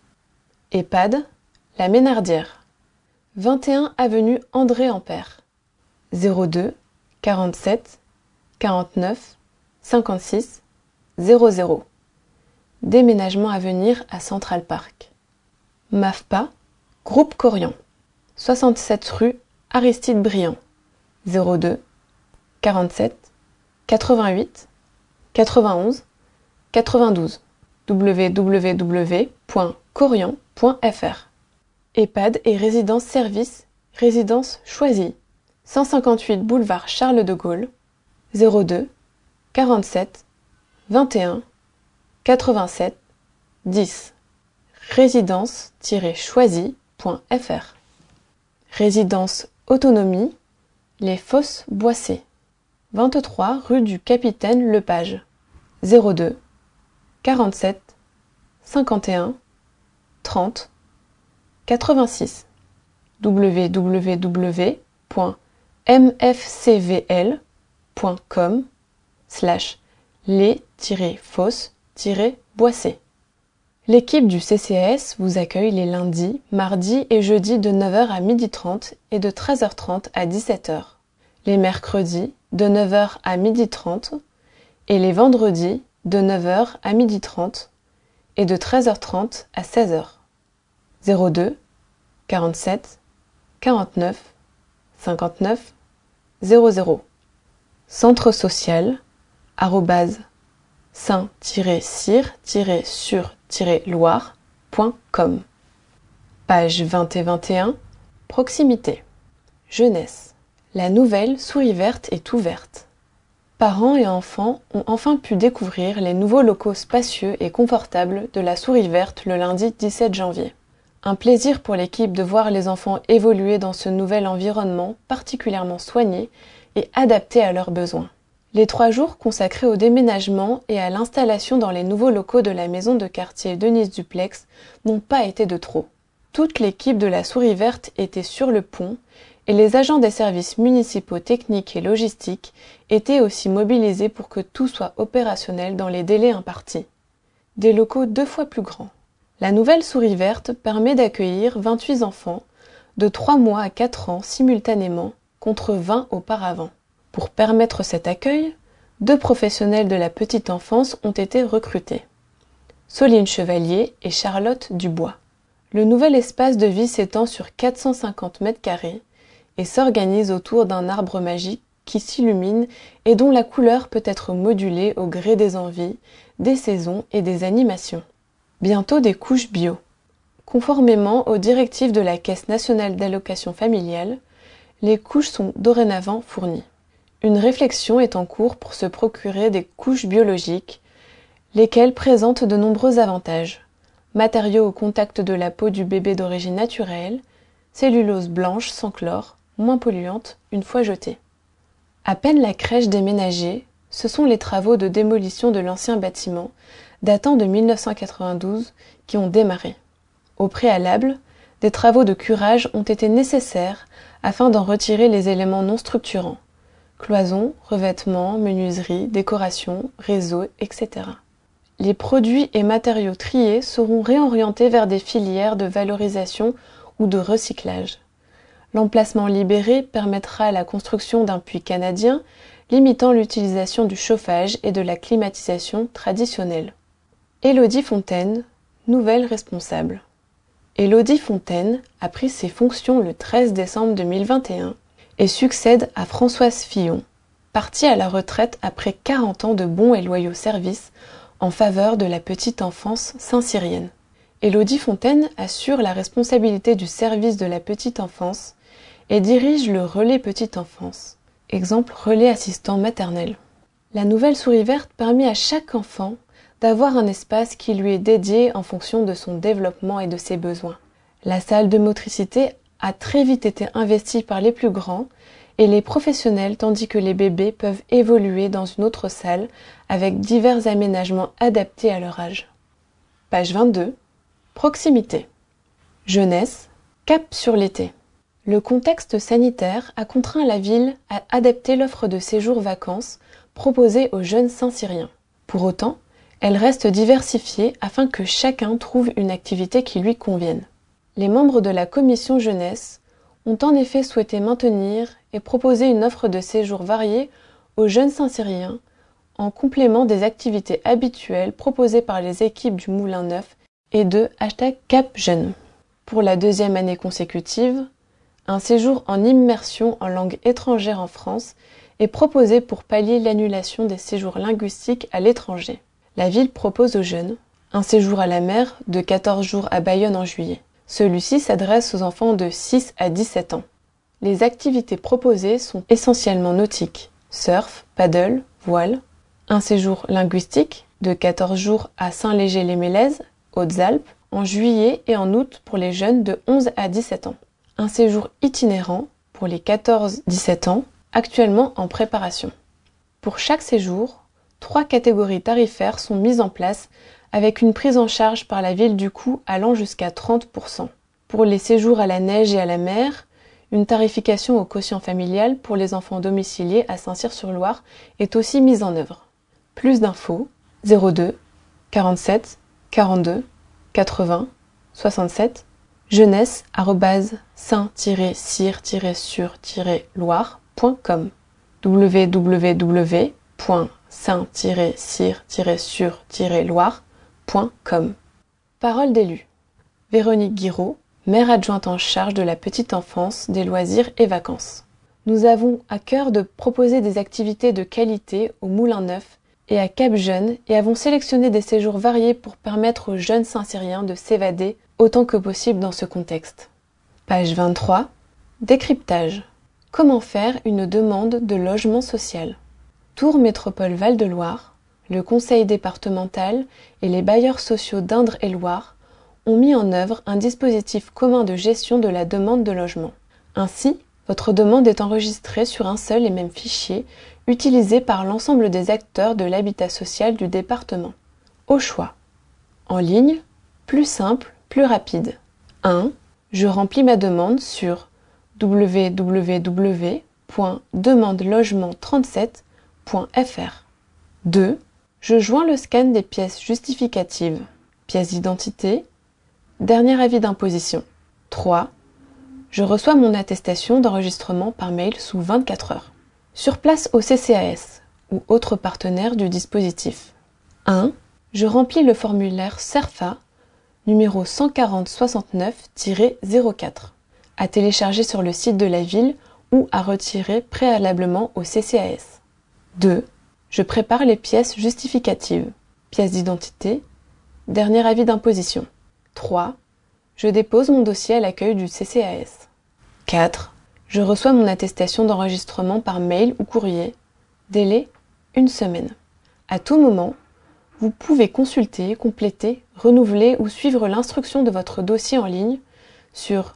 EHPAD, La Ménardière, vingt et un avenue André Ampère, zéro deux, quarante-sept, quarante-neuf, cinquante-six zéro zéro. Déménagement à venir à Central Park. MAFPA, Groupe Corian, soixante-sept rue Aristide Briand, zéro deux quarante-sept quatre-vingt-huit quatre-vingt-onze quatre-vingt-douze. w w w point corian point f r. EHPAD et résidence service, résidence choisie, cent cinquante-huit boulevard Charles de Gaulle, zéro deux quarante-sept vingt et un quatre-vingt-sept dix. résidence-choisie point f r. Résidence Autonomie, Les Fosses Boissées, vingt-trois rue du Capitaine Lepage, zéro deux quarante-sept cinquante et un trente quatre-vingt-six. w w w point m f c v l point com slash les-fosses-boissées. L'équipe du C C A S vous accueille les lundis, mardis et jeudis de neuf heures à midi trente et de treize heures trente à dix-sept heures. Les mercredis de neuf heures à midi trente et les vendredis de neuf heures à midi trente et de treize heures trente à seize heures. zéro deux quarante-sept quarante-neuf cinquante-neuf zéro zéro. Centre social arobase saint-cyr-sur-loire point com. Page vingt et vingt et un. Proximité. Jeunesse. La nouvelle Souris Verte est ouverte. Parents et enfants ont enfin pu découvrir les nouveaux locaux spacieux et confortables de la Souris Verte le lundi dix-sept janvier. Un plaisir pour l'équipe de voir les enfants évoluer dans ce nouvel environnement particulièrement soigné et adapté à leurs besoins. Les trois jours consacrés au déménagement et à l'installation dans les nouveaux locaux de la maison de quartier Denise Duplex n'ont pas été de trop. Toute l'équipe de la Souris Verte était sur le pont et les agents des services municipaux techniques et logistiques étaient aussi mobilisés pour que tout soit opérationnel dans les délais impartis. Des locaux deux fois plus grands. La nouvelle Souris Verte permet d'accueillir vingt-huit enfants de trois mois à quatre ans simultanément contre vingt auparavant. Pour permettre cet accueil, deux professionnels de la petite enfance ont été recrutés. Soline Chevalier et Charlotte Dubois. Le nouvel espace de vie s'étend sur quatre cent cinquante mètres carrés et s'organise autour d'un arbre magique qui s'illumine et dont la couleur peut être modulée au gré des envies, des saisons et des animations. Bientôt des couches bio. Conformément aux directives de la Caisse nationale d'allocation familiale, les couches sont dorénavant fournies. Une réflexion est en cours pour se procurer des couches biologiques, lesquelles présentent de nombreux avantages. Matériaux au contact de la peau du bébé d'origine naturelle, cellulose blanche sans chlore, moins polluante une fois jetée. À peine la crèche déménagée, ce sont les travaux de démolition de l'ancien bâtiment, datant de mille neuf cent quatre-vingt-douze, qui ont démarré. Au préalable, des travaux de curage ont été nécessaires afin d'en retirer les éléments non structurants. Cloisons, revêtements, menuiseries, décorations, réseaux, et cetera. Les produits et matériaux triés seront réorientés vers des filières de valorisation ou de recyclage. L'emplacement libéré permettra la construction d'un puits canadien, limitant l'utilisation du chauffage et de la climatisation traditionnelle. Élodie Fontaine, nouvelle responsable. Élodie Fontaine a pris ses fonctions le treize décembre deux mille vingt et un et succède à Françoise Fillon, partie à la retraite après quarante ans de bons et loyaux services en faveur de la petite enfance saint-cyrienne. Élodie Fontaine assure la responsabilité du service de la petite enfance et dirige le relais petite enfance, exemple relais assistant maternel. La nouvelle Souris Verte permet à chaque enfant d'avoir un espace qui lui est dédié en fonction de son développement et de ses besoins. La salle de motricité a très vite été investie par les plus grands et les professionnels, tandis que les bébés peuvent évoluer dans une autre salle avec divers aménagements adaptés à leur âge. Page vingt-deux. Proximité. Jeunesse, cap sur l'été. Le contexte sanitaire a contraint la ville à adapter l'offre de séjours vacances proposée aux jeunes Saint-Cyriens. Pour autant, elle reste diversifiée afin que chacun trouve une activité qui lui convienne. Les membres de la commission jeunesse ont en effet souhaité maintenir et proposer une offre de séjour variée aux jeunes Saint-Cyriens en complément des activités habituelles proposées par les équipes du Moulin Neuf et de hashtag Cap Jeunes. Pour la deuxième année consécutive, un séjour en immersion en langue étrangère en France est proposé pour pallier l'annulation des séjours linguistiques à l'étranger. La ville propose aux jeunes un séjour à la mer de quatorze jours à Bayonne en juillet. Celui-ci s'adresse aux enfants de six à dix-sept ans. Les activités proposées sont essentiellement nautiques, surf, paddle, voile, un séjour linguistique de quatorze jours à Saint-Léger-les-Mélèzes, Hautes-Alpes, en juillet et en août pour les jeunes de onze à dix-sept ans. Un séjour itinérant pour les quatorze à dix-sept ans, actuellement en préparation. Pour chaque séjour, trois catégories tarifaires sont mises en place avec une prise en charge par la ville du coût allant jusqu'à trente pour cent. Pour les séjours à la neige et à la mer, une tarification au quotient familial pour les enfants domiciliés à Saint-Cyr-sur-Loire est aussi mise en œuvre. Plus d'infos, zéro deux quarante-sept quarante-deux quatre-vingts soixante-sept, jeunesse arobase saint tiret cyr tiret sur tiret loire point com, w w w point saint tiret cyr tiret sur tiret loire point com. Parole d'élu. Véronique Guiraud, maire adjointe en charge de la petite enfance, des loisirs et vacances. Nous avons à cœur de proposer des activités de qualité au Moulin Neuf et à Cap Jeunes et avons sélectionné des séjours variés pour permettre aux jeunes Saint-Cyriens de s'évader autant que possible dans ce contexte. Page vingt-trois. Décryptage. Comment faire une demande de logement social? Tours Métropole Val-de-Loire, le Conseil départemental et les bailleurs sociaux d'Indre et Loire ont mis en œuvre un dispositif commun de gestion de la demande de logement. Ainsi, votre demande est enregistrée sur un seul et même fichier utilisé par l'ensemble des acteurs de l'habitat social du département. Au choix. En ligne, plus simple, plus rapide. un. Je remplis ma demande sur w w w point demande logement trente-sept point f r. deux. Je joins le scan des pièces justificatives, pièce d'identité, dernier avis d'imposition. trois. Je reçois mon attestation d'enregistrement par mail sous vingt-quatre heures. Sur place au C C A S ou autre partenaire du dispositif. un. Je remplis le formulaire CERFA numéro cent quarante soixante-neuf tiret zéro quatre, à télécharger sur le site de la ville ou à retirer préalablement au C C A S. deux. Je prépare les pièces justificatives, pièce d'identité, dernier avis d'imposition. trois. Je dépose mon dossier à l'accueil du C C A S. quatre. Je reçois mon attestation d'enregistrement par mail ou courrier. Délai, une semaine. À tout moment, vous pouvez consulter, compléter, renouveler ou suivre l'instruction de votre dossier en ligne sur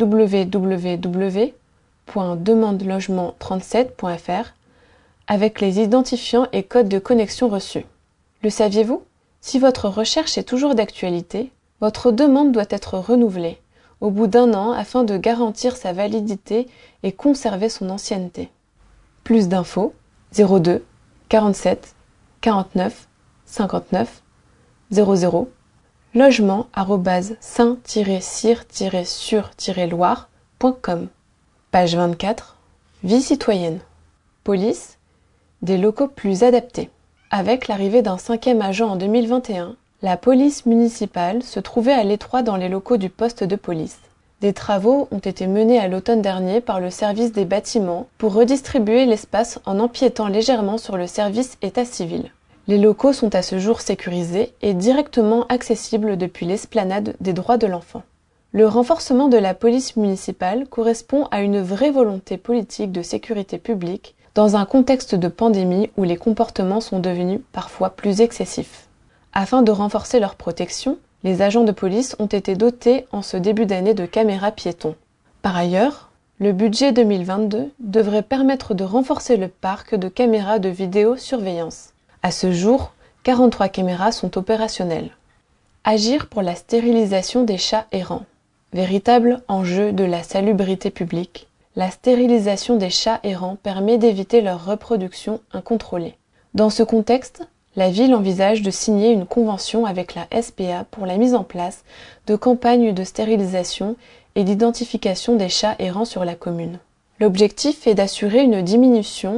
w w w point demande logement trente-sept point f r avec les identifiants et codes de connexion reçus. Le saviez-vous? Si votre recherche est toujours d'actualité, votre demande doit être renouvelée au bout d'un an afin de garantir sa validité et conserver son ancienneté. Plus d'infos, zéro deux quarante-sept quarante-neuf cinquante-neuf zéro zéro, logement arobase saint tiret cyr tiret sur tiret loire point com. Page vingt-quatre. Vie citoyenne. Police, des locaux plus adaptés. Avec l'arrivée d'un cinquième agent en deux mille vingt et un, la police municipale se trouvait à l'étroit dans les locaux du poste de police. Des travaux ont été menés à l'automne dernier par le service des bâtiments pour redistribuer l'espace en empiétant légèrement sur le service état civil. Les locaux sont à ce jour sécurisés et directement accessibles depuis l'esplanade des droits de l'enfant. Le renforcement de la police municipale correspond à une vraie volonté politique de sécurité publique dans un contexte de pandémie où les comportements sont devenus parfois plus excessifs. Afin de renforcer leur protection, les agents de police ont été dotés en ce début d'année de caméras piétons. Par ailleurs, le budget deux mille vingt-deux devrait permettre de renforcer le parc de caméras de vidéosurveillance. À ce jour, quarante-trois caméras sont opérationnelles. Agir pour la stérilisation des chats errants. Véritable enjeu de la salubrité publique, la stérilisation des chats errants permet d'éviter leur reproduction incontrôlée. Dans ce contexte, la ville envisage de signer une convention avec la S P A pour la mise en place de campagnes de stérilisation et d'identification des chats errants sur la commune. L'objectif est d'assurer une diminution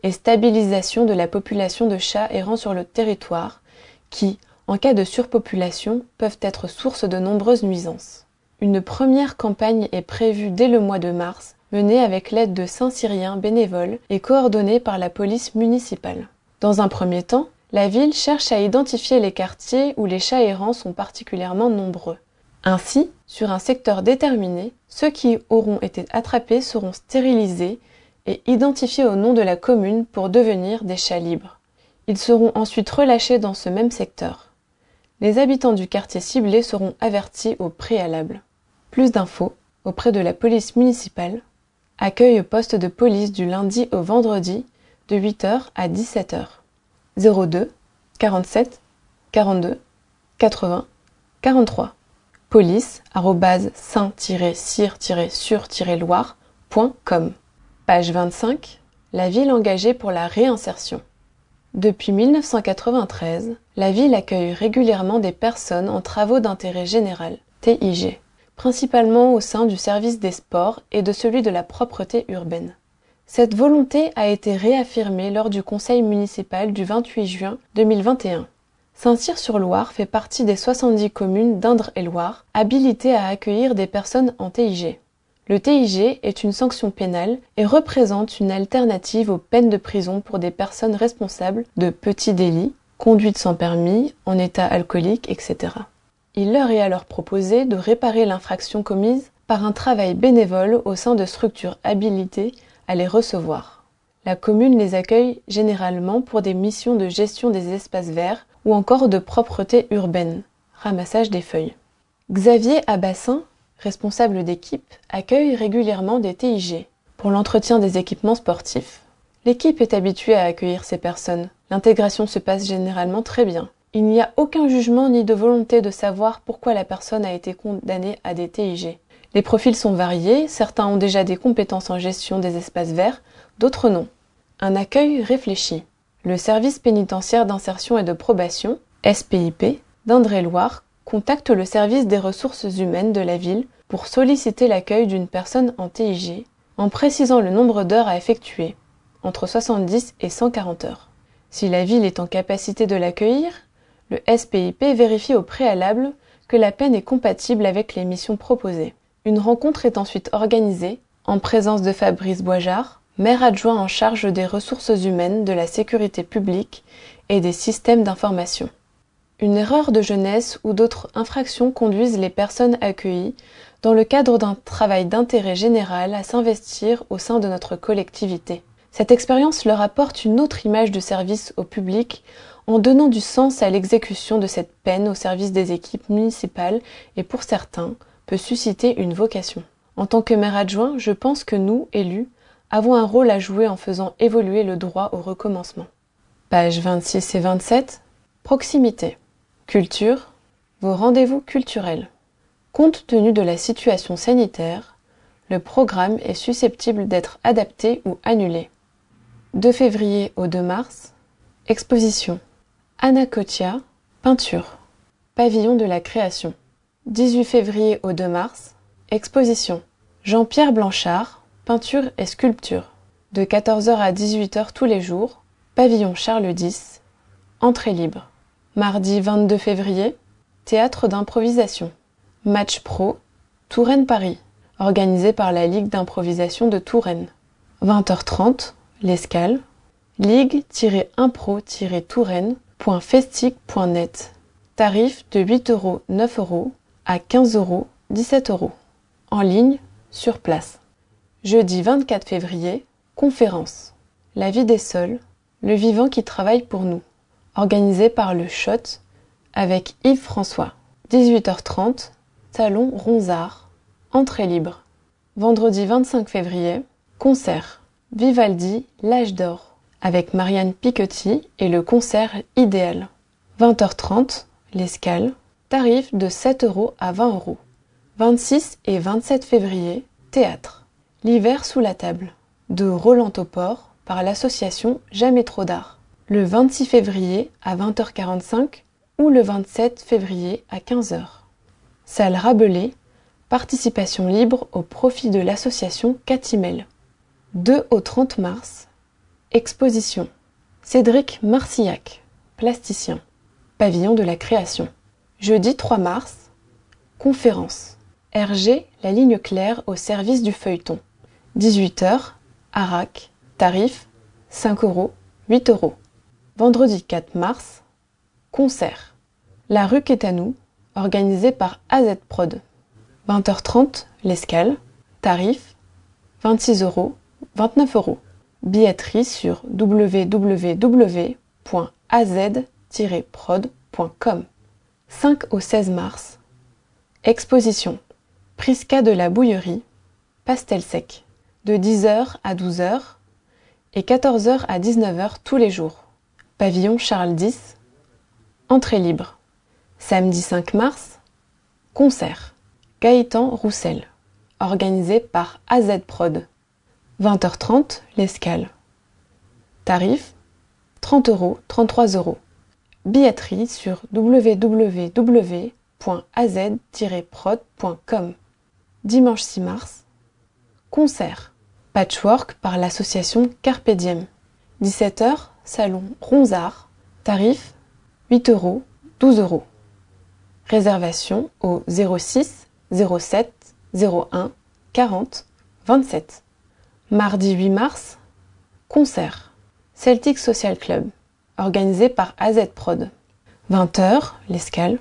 et stabilisation de la population de chats errant sur le territoire qui, en cas de surpopulation, peuvent être source de nombreuses nuisances. Une première campagne est prévue dès le mois de mars, menée avec l'aide de Saint-Cyriens bénévoles et coordonnée par la police municipale. Dans un premier temps, la ville cherche à identifier les quartiers où les chats errants sont particulièrement nombreux. Ainsi, sur un secteur déterminé, ceux qui auront été attrapés seront stérilisés et identifiés au nom de la commune pour devenir des chats libres. Ils seront ensuite relâchés dans ce même secteur. Les habitants du quartier ciblé seront avertis au préalable. Plus d'infos auprès de la police municipale. Accueil au poste de police du lundi au vendredi de huit heures à dix-sept heures. zéro deux quarante-sept quarante-deux quatre-vingts quarante-trois. police arobase saint-cyr-sur-loire point com. Page vingt-cinq. La ville engagée pour la réinsertion. Depuis mille neuf cent quatre-vingt-treize, la ville accueille régulièrement des personnes en travaux d'intérêt général, T I G, principalement au sein du service des sports et de celui de la propreté urbaine. Cette volonté a été réaffirmée lors du conseil municipal du vingt-huit juin deux mille vingt et un. Saint-Cyr-sur-Loire fait partie des soixante-dix communes d'Indre-et-Loire habilitées à accueillir des personnes en T I G. Le T I G est une sanction pénale et représente une alternative aux peines de prison pour des personnes responsables de petits délits, conduite sans permis, en état alcoolique, et cetera. Il leur est alors proposé de réparer l'infraction commise par un travail bénévole au sein de structures habilitées à les recevoir. La commune les accueille généralement pour des missions de gestion des espaces verts ou encore de propreté urbaine, ramassage des feuilles. Xavier Abassin, responsable d'équipe, accueille régulièrement des T I G pour l'entretien des équipements sportifs. L'équipe est habituée à accueillir ces personnes. L'intégration se passe généralement très bien. Il n'y a aucun jugement ni de volonté de savoir pourquoi la personne a été condamnée à des T I G. Les profils sont variés, certains ont déjà des compétences en gestion des espaces verts, d'autres non. Un accueil réfléchi. Le service pénitentiaire d'insertion et de probation, S P I P, d'Indre-et-Loire, contacte le service des ressources humaines de la ville pour solliciter l'accueil d'une personne en T I G, en précisant le nombre d'heures à effectuer, entre soixante-dix et cent quarante heures. Si la ville est en capacité de l'accueillir, le S P I P vérifie au préalable que la peine est compatible avec les missions proposées. Une rencontre est ensuite organisée, en présence de Fabrice Boisjard, maire adjoint en charge des ressources humaines, de la sécurité publique et des systèmes d'information. Une erreur de jeunesse ou d'autres infractions conduisent les personnes accueillies, dans le cadre d'un travail d'intérêt général, à s'investir au sein de notre collectivité. Cette expérience leur apporte une autre image de service au public en donnant du sens à l'exécution de cette peine au service des équipes municipales et pour certains, peut susciter une vocation. En tant que maire adjoint, je pense que nous, élus, avons un rôle à jouer en faisant évoluer le droit au recommencement. Pages vingt-six et vingt-sept. Proximité. Culture. Vos rendez-vous culturels. Compte tenu de la situation sanitaire, le programme est susceptible d'être adapté ou annulé. deux février au deux mars. Exposition. Anna Kotia, peinture. Pavillon de la création. dix-huit février au deux mars. Exposition. Jean-Pierre Blanchard, peinture et sculpture. De quatorze heures à dix-huit heures tous les jours. Pavillon Charles dix. Entrée libre. Mardi vingt-deux février. Théâtre d'improvisation. Match pro. Touraine-Paris. Organisé par la Ligue d'improvisation de Touraine. vingt heures trente. L'Escale. ligue-impro-touraine point festic point net. Tarif de huit euros, neuf euros à quinze euros, dix-sept euros. En ligne, sur place. Jeudi vingt-quatre février, conférence. La vie des sols, le vivant qui travaille pour nous. Organisé par le C H O T avec Yves François. dix-huit heures trente, salon Ronsard. Entrée libre. Vendredi vingt-cinq février, concert. Vivaldi, l'âge d'or. Avec Marianne Piquetti et le concert idéal. vingt heures trente, l'Escale. Tarif de sept euros à vingt euros. vingt-six et vingt-sept février, théâtre. L'hiver sous la table. De Roland Topor par l'association Jamais trop d'art. Le vingt-six février à vingt heures quarante-cinq ou le vingt-sept février à quinze heures. Salle Rabelais. Participation libre au profit de l'association Catimel. deux au trente mars. Exposition. Cédric Marcillac, plasticien. Pavillon de la création. Jeudi trois mars. Conférence. R G, la ligne claire au service du feuilleton. dix-huit heures. Arac. Tarif cinq euros, huit euros. Vendredi quatre mars. Concert. La rue qu'est à nous, organisé par A Z Prod. vingt heures trente, l'escale. Tarif vingt-six euros, vingt-neuf euros. Billetterie sur w w w point a z tiret prod point com. cinq au seize mars. Exposition. Prisca de la Bouillerie, pastel sec. De dix heures à douze heures et quatorze heures à dix-neuf heures tous les jours. Pavillon Charles dix. Entrée libre. Samedi cinq mars. Concert. Gaëtan Roussel. Organisé par A Z Prod. vingt heures trente, l'escale. Tarif trente euros, trente-trois euros. Billetterie sur w w w point a z tiret prod point com. Dimanche six mars. Concert. Patchwork par l'association Carpe Diem. dix-sept heures, salon Ronzard. Tarif huit euros, douze euros. Réservation au zéro six zéro sept zéro un quarante vingt-sept. Mardi huit mars. Concert. Celtic Social Club. Organisé par A Z Prod. vingt heures, l'escale.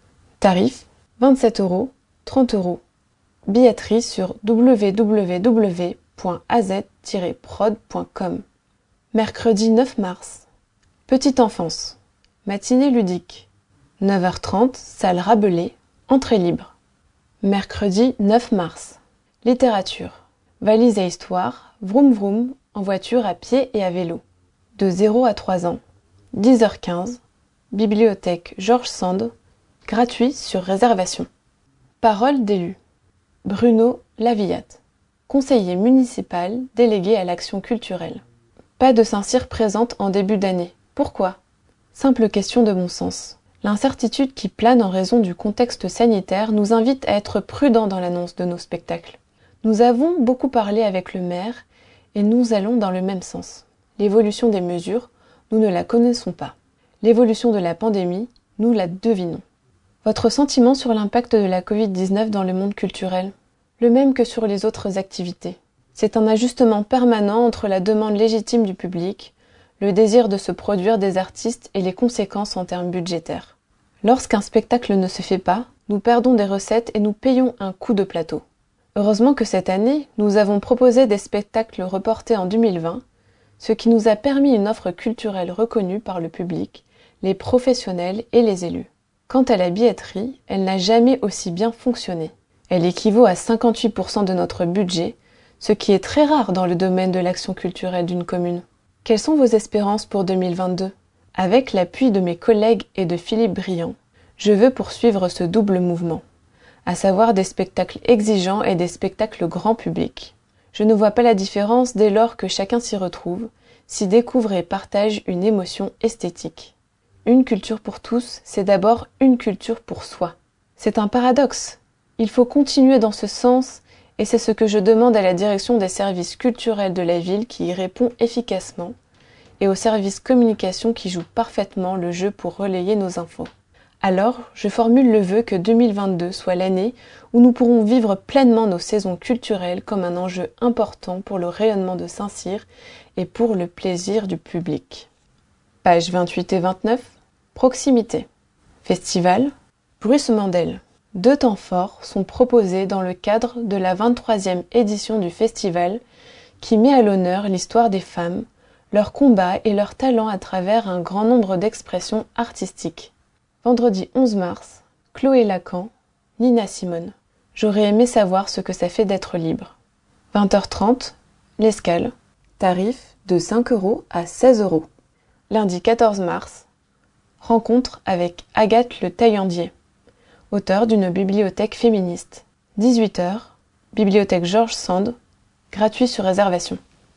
Tarif vingt-sept euros, trente euros. Billetterie sur w w w point a z tiret prod point com. Mercredi neuf mars. Petite enfance. Matinée ludique. neuf heures trente, salle Rabelais, entrée libre. Mercredi neuf mars. Littérature. Valise et histoire, vroom vroom, en voiture, à pied et à vélo. De zéro à trois ans. dix heures quinze. Bibliothèque Georges Sand. Gratuit sur réservation. Parole d'élu. Bruno Lavillat. Conseiller municipal délégué à l'action culturelle. Pas de Saint-Cyr présente en début d'année. Pourquoi? Simple question de bon sens. L'incertitude qui plane en raison du contexte sanitaire nous invite à être prudents dans l'annonce de nos spectacles. Nous avons beaucoup parlé avec le maire et nous allons dans le même sens. L'évolution des mesures, nous ne la connaissons pas. L'évolution de la pandémie, nous la devinons. Votre sentiment sur l'impact de la covid dix-neuf dans le monde culturel? Le même que sur les autres activités. C'est un ajustement permanent entre la demande légitime du public, le désir de se produire des artistes et les conséquences en termes budgétaires. Lorsqu'un spectacle ne se fait pas, nous perdons des recettes et nous payons un coût de plateau. Heureusement que cette année, nous avons proposé des spectacles reportés en deux mille vingt, ce qui nous a permis une offre culturelle reconnue par le public, les professionnels et les élus. Quant à la billetterie, elle n'a jamais aussi bien fonctionné. Elle équivaut à cinquante-huit pour cent de notre budget, ce qui est très rare dans le domaine de l'action culturelle d'une commune. Quelles sont vos espérances pour deux mille vingt-deux? Avec l'appui de mes collègues et de Philippe Briand, je veux poursuivre ce double mouvement, à savoir des spectacles exigeants et des spectacles grand public. Je ne vois pas la différence dès lors que chacun s'y retrouve, s'y découvre et partage une émotion esthétique. Une culture pour tous, c'est d'abord une culture pour soi. C'est un paradoxe. Il faut continuer dans ce sens, et c'est ce que je demande à la direction des services culturels de la ville qui y répond efficacement, et au service communication qui joue parfaitement le jeu pour relayer nos infos. Alors, je formule le vœu que deux mille vingt-deux soit l'année où nous pourrons vivre pleinement nos saisons culturelles comme un enjeu important pour le rayonnement de Saint-Cyr et pour le plaisir du public. Pages vingt-huit et vingt-neuf. Proximité. Festival. Bruce Mandel. Deux temps forts sont proposés dans le cadre de la vingt-troisième édition du festival qui met à l'honneur l'histoire des femmes, leur combat et leur talent à travers un grand nombre d'expressions artistiques. Vendredi onze mars, Chloé Lacan, Nina Simone. J'aurais aimé savoir ce que ça fait d'être libre. vingt heures trente, l'escale. Tarif de cinq euros à seize euros. Lundi quatorze mars, rencontre avec Agathe Le Taillandier, auteure d'une bibliothèque féministe. dix-huit heures, bibliothèque Georges Sand, gratuit sur réservation.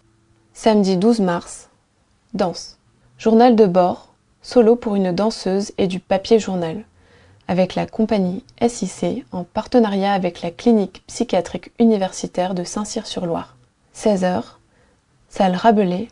Samedi douze mars, danse. Journal de bord, solo pour une danseuse et du papier journal, avec la compagnie S I C en partenariat avec la clinique psychiatrique universitaire de Saint-Cyr-sur-Loire. seize heures, salle Rabelais,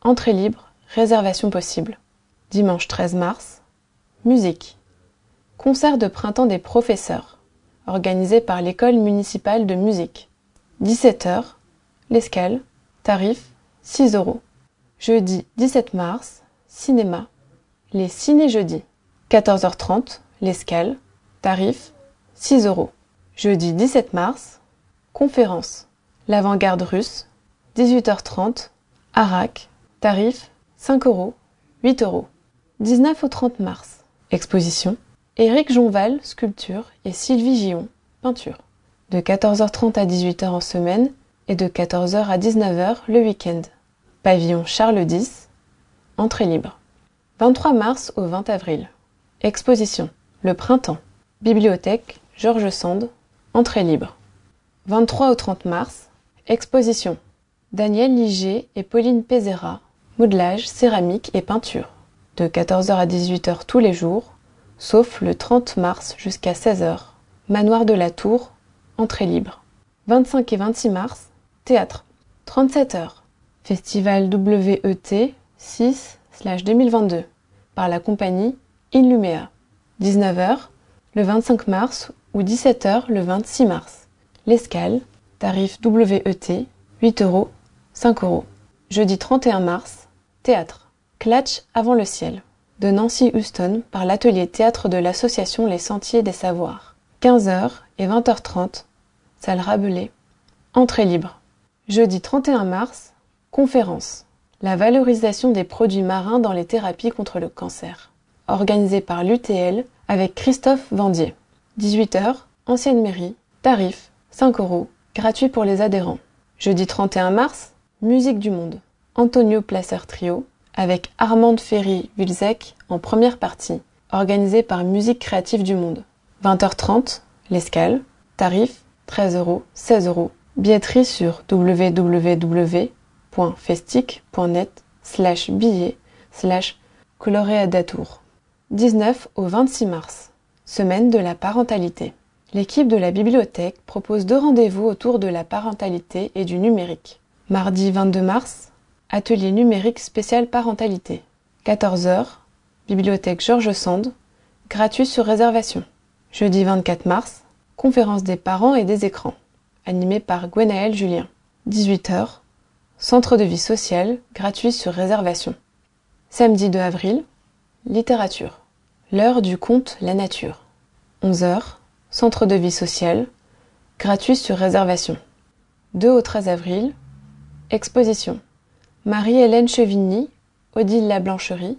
Entrée libre, réservation possible. Dimanche treize mars, musique. Concert de printemps des professeurs, organisé par l'école municipale de musique. dix-sept heures, l'escale, tarif six euros. Jeudi dix-sept mars, cinéma. Les ciné-jeudis. quatorze heures trente, l'escale, tarif six euros. Jeudi dix-sept mars, conférence. L'avant-garde russe, dix-huit heures trente, Arak, tarif cinq euros, huit euros. dix-neuf au trente mars, exposition. Éric Jonval, sculpture, et Sylvie Gillon, peinture. De quatorze heures trente à dix-huit heures en semaine et de quatorze heures à dix-neuf heures le week-end. Pavillon Charles dix, entrée libre. vingt-trois mars au vingt avril, exposition. Le printemps. Bibliothèque Georges Sand, entrée libre. vingt-trois au trente mars, exposition. Daniel Liger et Pauline Pézera, modelage, céramique et peinture. De quatorze heures à dix-huit heures tous les jours, sauf le trente mars jusqu'à seize heures. Manoir de la Tour, entrée libre. vingt-cinq et vingt-six mars, théâtre. trente-sept heures. Festival W E T six deux mille vingt-deux par la compagnie In Lumea. dix-neuf heures le vingt-cinq mars ou dix-sept heures le vingt-six mars. L'escale, tarif W E T, huit euros, cinq euros. Jeudi trente et un mars, théâtre. Clatch avant le ciel, de Nancy Houston par l'atelier théâtre de l'association Les Sentiers des Savoirs. quinze heures et vingt heures trente, salle Rabelais. Entrée libre. Jeudi trente et un mars, conférence. La valorisation des produits marins dans les thérapies contre le cancer. Organisée par l'U T L avec Christophe Vendier. dix-huit heures, ancienne mairie, tarif cinq euros, gratuit pour les adhérents. Jeudi trente et un mars, musique du monde. Antonio Placer Trio avec Armande Ferry-Wilzek en première partie, organisée par Musique Créative du Monde. vingt heures trente, l'escale, tarif treize euros, seize euros. Billetterie sur w w w point festic point net slash billets slash coloreadatour. dix-neuf au vingt-six mars, semaine de la parentalité. L'équipe de la bibliothèque propose deux rendez-vous autour de la parentalité et du numérique. Mardi vingt-deux mars, atelier numérique spécial parentalité. quatorze heures, bibliothèque Georges Sand, gratuit sur réservation. Jeudi vingt-quatre mars, conférence des parents et des écrans, animée par Gwenaël Julien. dix-huit heures, centre de vie sociale, gratuit sur réservation. Samedi deux avril, littérature. L'heure du conte La Nature. onze heures, centre de vie sociale, gratuit sur réservation. deux au treize avril, exposition. Marie-Hélène Chevigny, Odile Lablancherie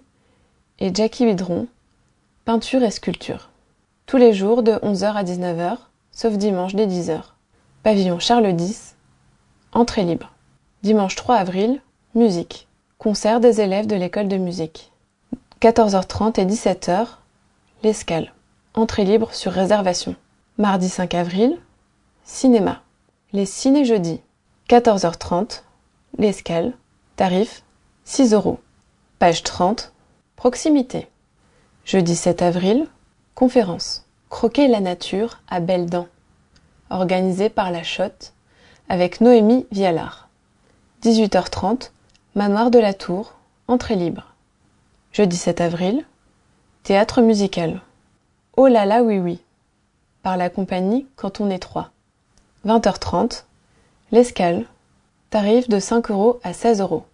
et Jackie Bidron, peinture et sculpture. Tous les jours de onze heures à dix-neuf heures, sauf dimanche dès dix heures. Pavillon Charles dix, entrée libre. Dimanche trois avril, musique. Concert des élèves de l'école de musique. quatorze heures trente et dix-sept heures, l'escale. Entrée libre sur réservation. Mardi cinq avril, cinéma. Les ciné-jeudis. quatorze heures trente, l'escale. Tarif six euros. Page trente, proximité. Jeudi sept avril, conférence. Croquer la nature à belles dents. Organisée par la Chotte avec Noémie Vialard. dix-huit heures trente, Manoir de la Tour, entrée libre. Jeudi sept avril, théâtre musical. Oh là là oui oui, par la compagnie Quand on est trois. vingt heures trente, l'escale, tarif de cinq euros à seize euros.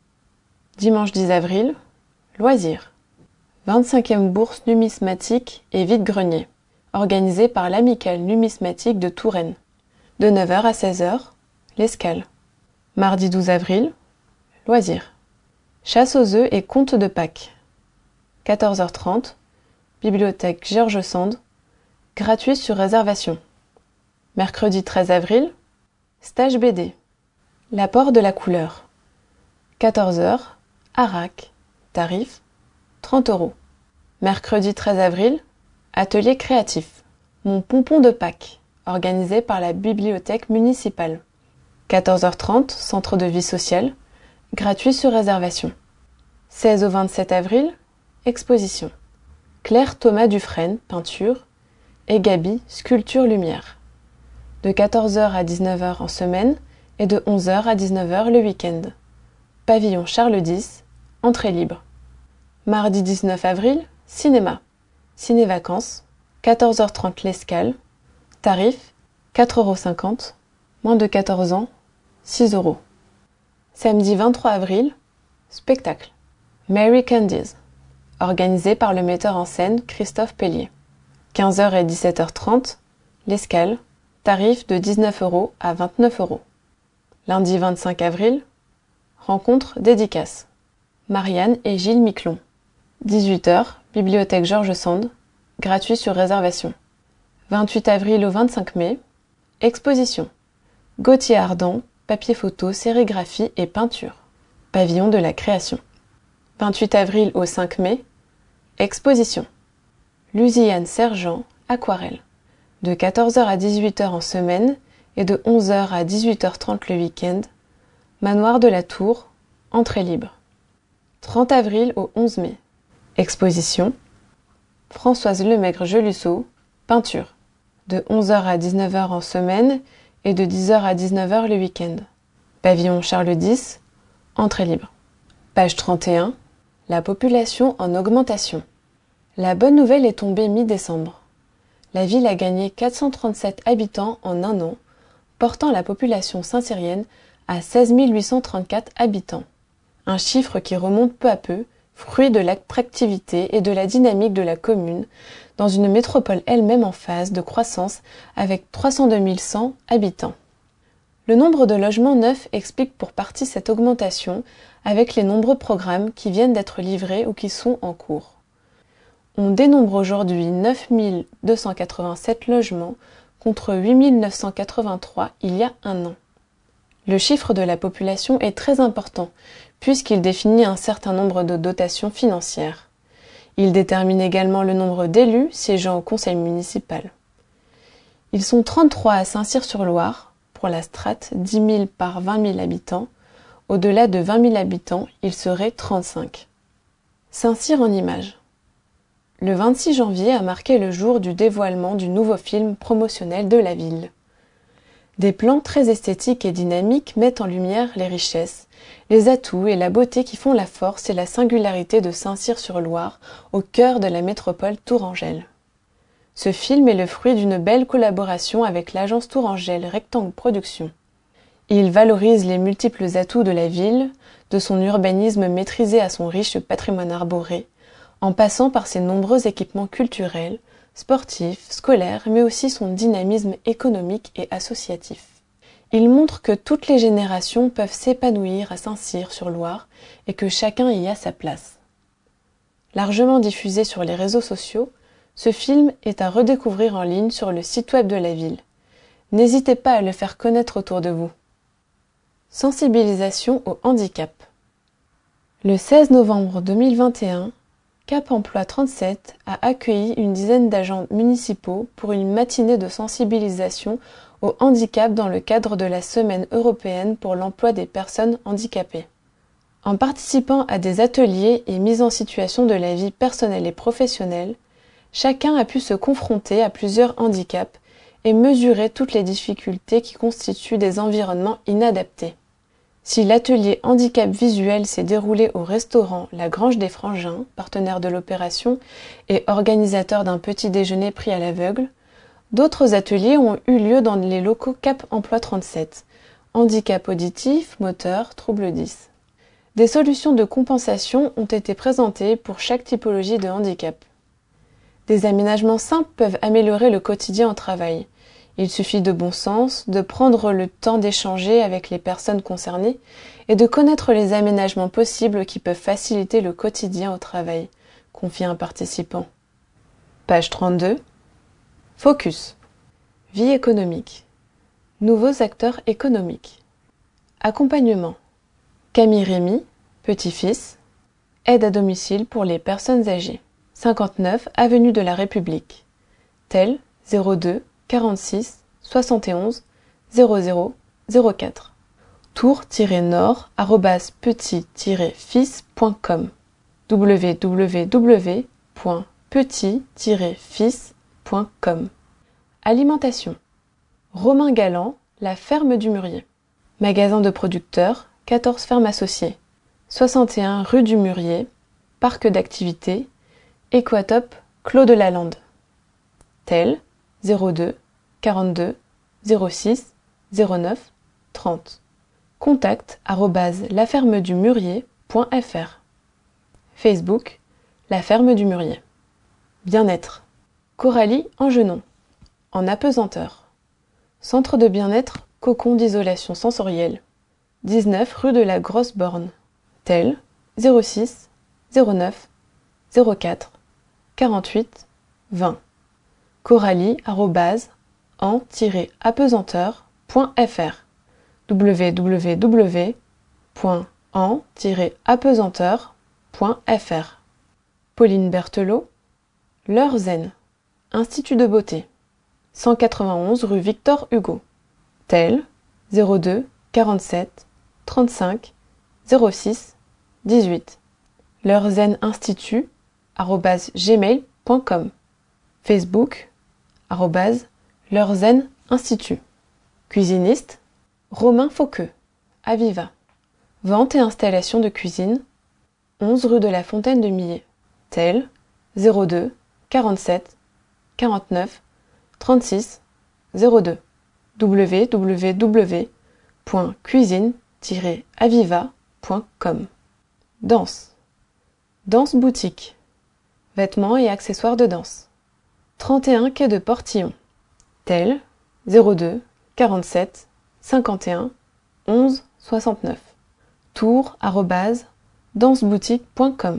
Dimanche dix avril, loisirs. vingt-cinquième bourse numismatique et vide-grenier, organisée par l'Amicale numismatique de Touraine. De neuf heures à seize heures, l'escale. Mardi douze avril, loisirs. Chasse aux œufs et contes de Pâques. quatorze heures trente, bibliothèque Georges Sand, gratuit sur réservation. Mercredi treize avril, stage B D. L'apport de la couleur. quatorze heures, Arak, tarif trente euros. Mercredi treize avril, atelier créatif. Mon pompon de Pâques, organisé par la bibliothèque municipale. quatorze heures trente, centre de vie sociale, gratuit sur réservation. seize au vingt-sept avril, exposition. Claire Thomas Dufresne, peinture, et Gabi, sculpture lumière. De quatorze heures à dix-neuf heures en semaine et de onze heures à dix-neuf heures le week-end. Pavillon Charles dix, entrée libre. Mardi dix-neuf avril, cinéma. Ciné-vacances, quatorze heures trente l'escale. Tarif, quatre euros cinquante. Moins de quatorze ans, six euros. Samedi vingt-trois avril, spectacle. Mary Candies, organisé par le metteur en scène Christophe Pellier. quinze heures et dix-sept heures trente, l'escale. Tarif de dix-neuf euros à vingt-neuf euros. Lundi vingt-cinq avril, rencontre dédicace. Marianne et Gilles Miquelon. dix-huit heures, bibliothèque George Sand, gratuit sur réservation. vingt-huit avril au vingt-cinq mai, exposition. Gauthier Ardent, papier photo, sérigraphie et peinture. Pavillon de la création. vingt-huit avril au cinq mai, exposition. Lusiane Sergent, aquarelle. De quatorze heures à dix-huit heures en semaine et de onze heures à dix-huit heures trente le week-end. Manoir de la Tour, entrée libre. trente avril au onze mai. Exposition. Françoise Lemaigre-Gelusseau, peinture. De onze heures à dix-neuf heures en semaine et de dix heures à dix-neuf heures le week-end. Pavillon Charles dix, entrée libre. Page trente et un. La population en augmentation. La bonne nouvelle est tombée mi-décembre. La ville a gagné quatre cent trente-sept habitants en un an, portant la population saint-cyrienne à seize mille huit cent trente-quatre habitants. Un chiffre qui remonte peu à peu, fruit de l'attractivité et de la dynamique de la commune, dans une métropole elle-même en phase de croissance avec trois cent deux mille cent habitants. Le nombre de logements neufs explique pour partie cette augmentation avec les nombreux programmes qui viennent d'être livrés ou qui sont en cours. On dénombre aujourd'hui neuf mille deux cent quatre-vingt-sept logements contre huit mille neuf cent quatre-vingt-trois il y a un an. Le chiffre de la population est très important puisqu'il définit un certain nombre de dotations financières. Il détermine également le nombre d'élus siégeant au conseil municipal. Ils sont trente-trois à Saint-Cyr-sur-Loire, pour la strate dix mille par vingt mille habitants. Au-delà de vingt mille habitants, ils seraient trente-cinq. Saint-Cyr en images. Le vingt-six janvier a marqué le jour du dévoilement du nouveau film promotionnel de la ville. Des plans très esthétiques et dynamiques mettent en lumière les richesses, les atouts et la beauté qui font la force et la singularité de Saint-Cyr-sur-Loire, au cœur de la métropole tourangelle. Ce film est le fruit d'une belle collaboration avec l'agence tourangelle Rectangle Productions. Il valorise les multiples atouts de la ville, de son urbanisme maîtrisé à son riche patrimoine arboré, en passant par ses nombreux équipements culturels, sportifs, scolaires, mais aussi son dynamisme économique et associatif. Il montre que toutes les générations peuvent s'épanouir à Saint-Cyr-sur-Loire et que chacun y a sa place. Largement diffusé sur les réseaux sociaux, ce film est à redécouvrir en ligne sur le site web de la ville. N'hésitez pas à le faire connaître autour de vous. Sensibilisation au handicap. Le seize novembre deux mille vingt et un, Cap Emploi trente-sept a accueilli une dizaine d'agents municipaux pour une matinée de sensibilisation au handicap dans le cadre de la Semaine européenne pour l'emploi des personnes handicapées. En participant à des ateliers et mises en situation de la vie personnelle et professionnelle, chacun a pu se confronter à plusieurs handicaps et mesurer toutes les difficultés qui constituent des environnements inadaptés. Si l'atelier handicap visuel s'est déroulé au restaurant La Grange des Frangins, partenaire de l'opération et organisateur d'un petit déjeuner pris à l'aveugle, d'autres ateliers ont eu lieu dans les locaux Cap Emploi trente-sept, handicap auditif, moteur, trouble dix. Des solutions de compensation ont été présentées pour chaque typologie de handicap. Des aménagements simples peuvent améliorer le quotidien au travail. Il suffit de bon sens, de prendre le temps d'échanger avec les personnes concernées et de connaître les aménagements possibles qui peuvent faciliter le quotidien au travail, confie un participant. Page trente-deux. Focus. Vie économique. Nouveaux acteurs économiques. Accompagnement. Camille Rémy, petit-fils. Aide à domicile pour les personnes âgées. cinquante-neuf avenue de la République. Tel zéro deux quarante-six soixante et onze zéro zéro zéro quatre. tour-nord arobase petit-fils point com w w w point petit fils point com. Alimentation. Romain Galland, la ferme du Mûrier. Magasin de producteurs, quatorze fermes associées. soixante et un rue du Mûrier, parc d'activités, Equatop, Clos de la Lande. Tel zéro deux quarante-deux zéro six zéro neuf trente. Contact arobase lafermedumûrier point fr. Facebook, La Ferme du Mûrier. Bien-être. Coralie Angenon, en apesanteur. Centre de bien-être, cocon d'isolation sensorielle. dix-neuf rue de la Grosse Borne. Tel zéro six zéro neuf zéro quatre quarante-huit vingt. Coralie arobase en tiret apesanteur point fr. w w w point en tiret apesanteur point fr. Pauline Berthelot, L'Heure Zen, Institut de beauté, cent quatre-vingt-onze rue Victor Hugo. Tel zéro deux quarante-sept trente-cinq zéro six dix-huit. L'Heure Zen Institut arobase gmail point com. Facebook arobase L'Heure Zen Institut. Cuisiniste Romain Fauqueux, Aviva. Vente et installation de cuisine, onze rue de la Fontaine de Millet. Tel zéro deux quarante-sept quarante-neuf trente-six zéro deux. w w w point cuisine tiret aviva point com. Danse. Danse boutique. Vêtements et accessoires de danse. trente et un quai de Portillon. Tel zéro deux quarante-sept cinquante et un onze soixante-neuf. Tour arobase danseboutique point com.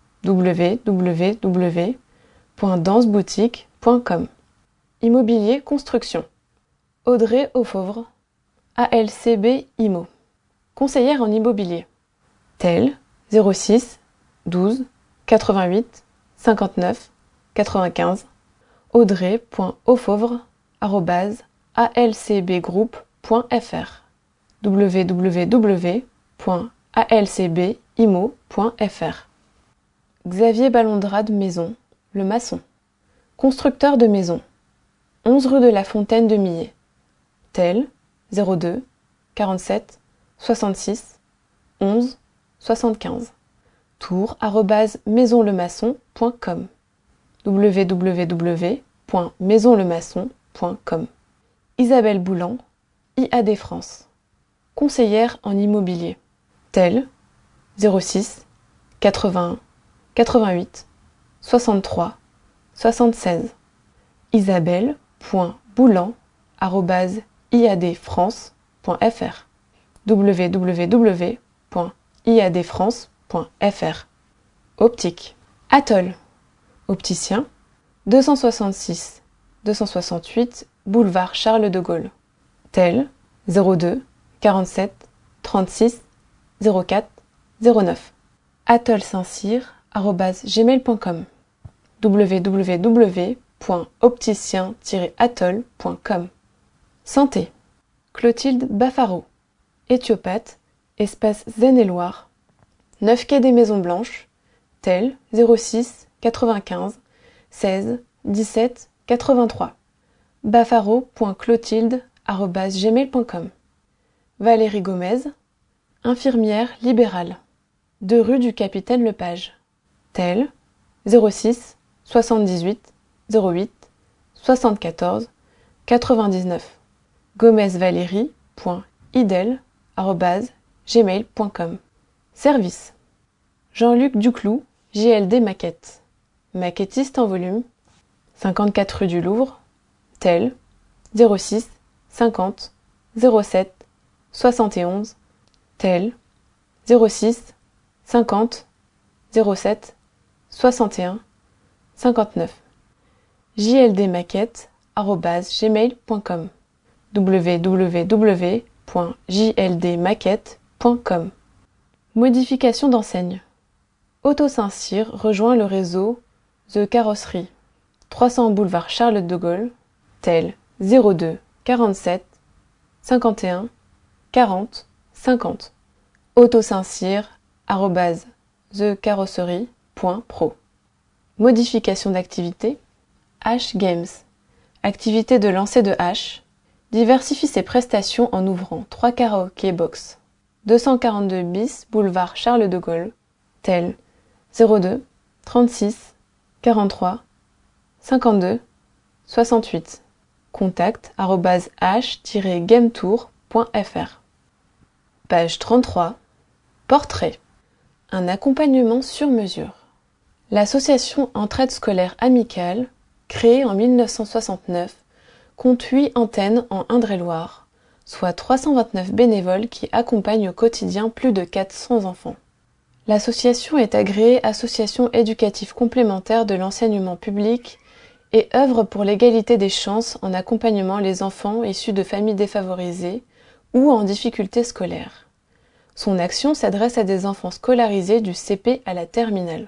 w w w point danseboutique point com. Immobilier construction. Audrey Auffauvre, A L C B Immo. Conseillère en immobilier. Tel zéro six douze quatre-vingt-huit cinquante-neuf quatre-vingt-quinze. audrey.auffauvre arobase a l c b group point fr. w w w point a l c b immo point fr. Xavier Balondrade Maison, le maçon. Constructeur de maisons. onze rue de la Fontaine de Millet. Tel zéro deux quarante-sept soixante-six onze soixante-quinze. Tour arobase maisonlemaçon point com. w w w point maisonlemaçon point com. Isabelle Boulan, I A D France. Conseillère en immobilier. Tel zéro six quatre-vingt-un quatre-vingt-huit soixante-trois soixante-seize. isabelle.boulan arobase i a d france point fr. w w w point i a d france point fr. Optique. Atoll. Opticien. deux cent soixante-six deux cent soixante-huit boulevard Charles de Gaulle. Tel zéro deux quarante-sept trente-six zéro quatre zéro neuf. atoll saint-cyr arobase gmail point com. w w w point opticien tiret atoll point com. Santé. Clotilde Baffaro, éthiopathe, espace Zen-et-Loire. neuf quai des Maisons Blanches. Tel zéro six quatre-vingt-quinze seize dix-sept quatre-vingt-trois. baffaro.clotilde arobase gmail point com. Valérie Gomez, infirmière libérale. deux rue du Capitaine Lepage. Tel zéro six soixante-dix-huit zéro huit soixante-quatorze quatre-vingt-dix-neuf. gomezvalérie.idel arobase gmail point com. Service. Jean-Luc Duclou, J L D Maquette. Maquettiste en volume. cinquante-quatre rue du Louvre. Tel zéro six cinquante zéro sept soixante et onze. Tel zéro six cinquante zéro sept soixante et un cinquante-neuf. j l d maquette arobase gmail point com. w w w point j l d maquette point com. Modification d'enseigne. Auto Saint-Cyr rejoint le réseau The Carrosserie. trois cents boulevard Charles de Gaulle. Tel zéro deux quarante-sept cinquante et un quarante cinquante. Auto Saint-Cyr arobase the carrosserie point pro. Modification d'activité. H Games. Activité de lancer de hache. Diversifie ses prestations en ouvrant trois karaoké box. deux cent quarante-deux bis boulevard Charles de Gaulle, tel zéro deux trente-six quarante-trois cinquante-deux soixante-huit. Contact arobase h tiret gametour point f r. Page trente-trois. Portrait. Un accompagnement sur mesure. L'association Entraide scolaire amicale, créée en mille neuf cent soixante-neuf, compte huit antennes en Indre-et-Loire, soit trois cent vingt-neuf bénévoles qui accompagnent au quotidien plus de quatre cents enfants. L'association est agréée Association éducative complémentaire de l'enseignement public et œuvre pour l'égalité des chances en accompagnement les enfants issus de familles défavorisées ou en difficulté scolaire. Son action s'adresse à des enfants scolarisés du C P à la terminale.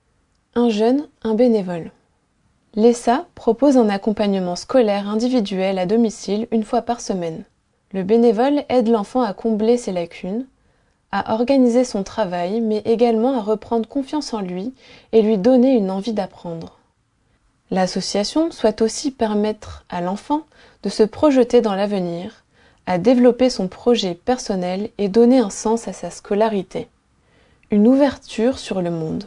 Un jeune, un bénévole. L'E S A propose un accompagnement scolaire individuel à domicile une fois par semaine. Le bénévole aide l'enfant à combler ses lacunes, à organiser son travail, mais également à reprendre confiance en lui et lui donner une envie d'apprendre. L'association souhaite aussi permettre à l'enfant de se projeter dans l'avenir, à développer son projet personnel et donner un sens à sa scolarité. Une ouverture sur le monde.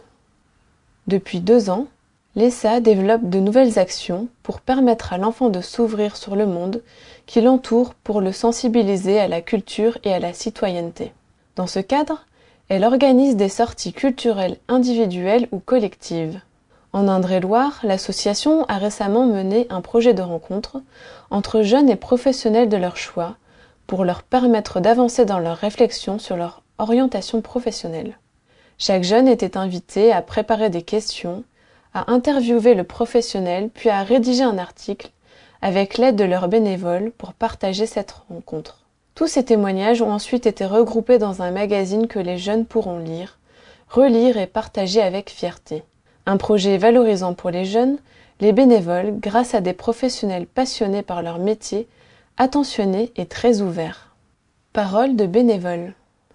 Depuis deux ans, l'E S A développe de nouvelles actions pour permettre à l'enfant de s'ouvrir sur le monde qui l'entoure pour le sensibiliser à la culture et à la citoyenneté. Dans ce cadre, elle organise des sorties culturelles individuelles ou collectives. En Indre-et-Loire, l'association a récemment mené un projet de rencontre entre jeunes et professionnels de leur choix pour leur permettre d'avancer dans leur réflexion sur leur orientation professionnelle. Chaque jeune était invité à préparer des questions, à interviewer le professionnel, puis à rédiger un article avec l'aide de leurs bénévoles pour partager cette rencontre. Tous ces témoignages ont ensuite été regroupés dans un magazine que les jeunes pourront lire, relire et partager avec fierté. Un projet valorisant pour les jeunes, les bénévoles, grâce à des professionnels passionnés par leur métier, attentionnés et très ouverts. Parole de bénévole.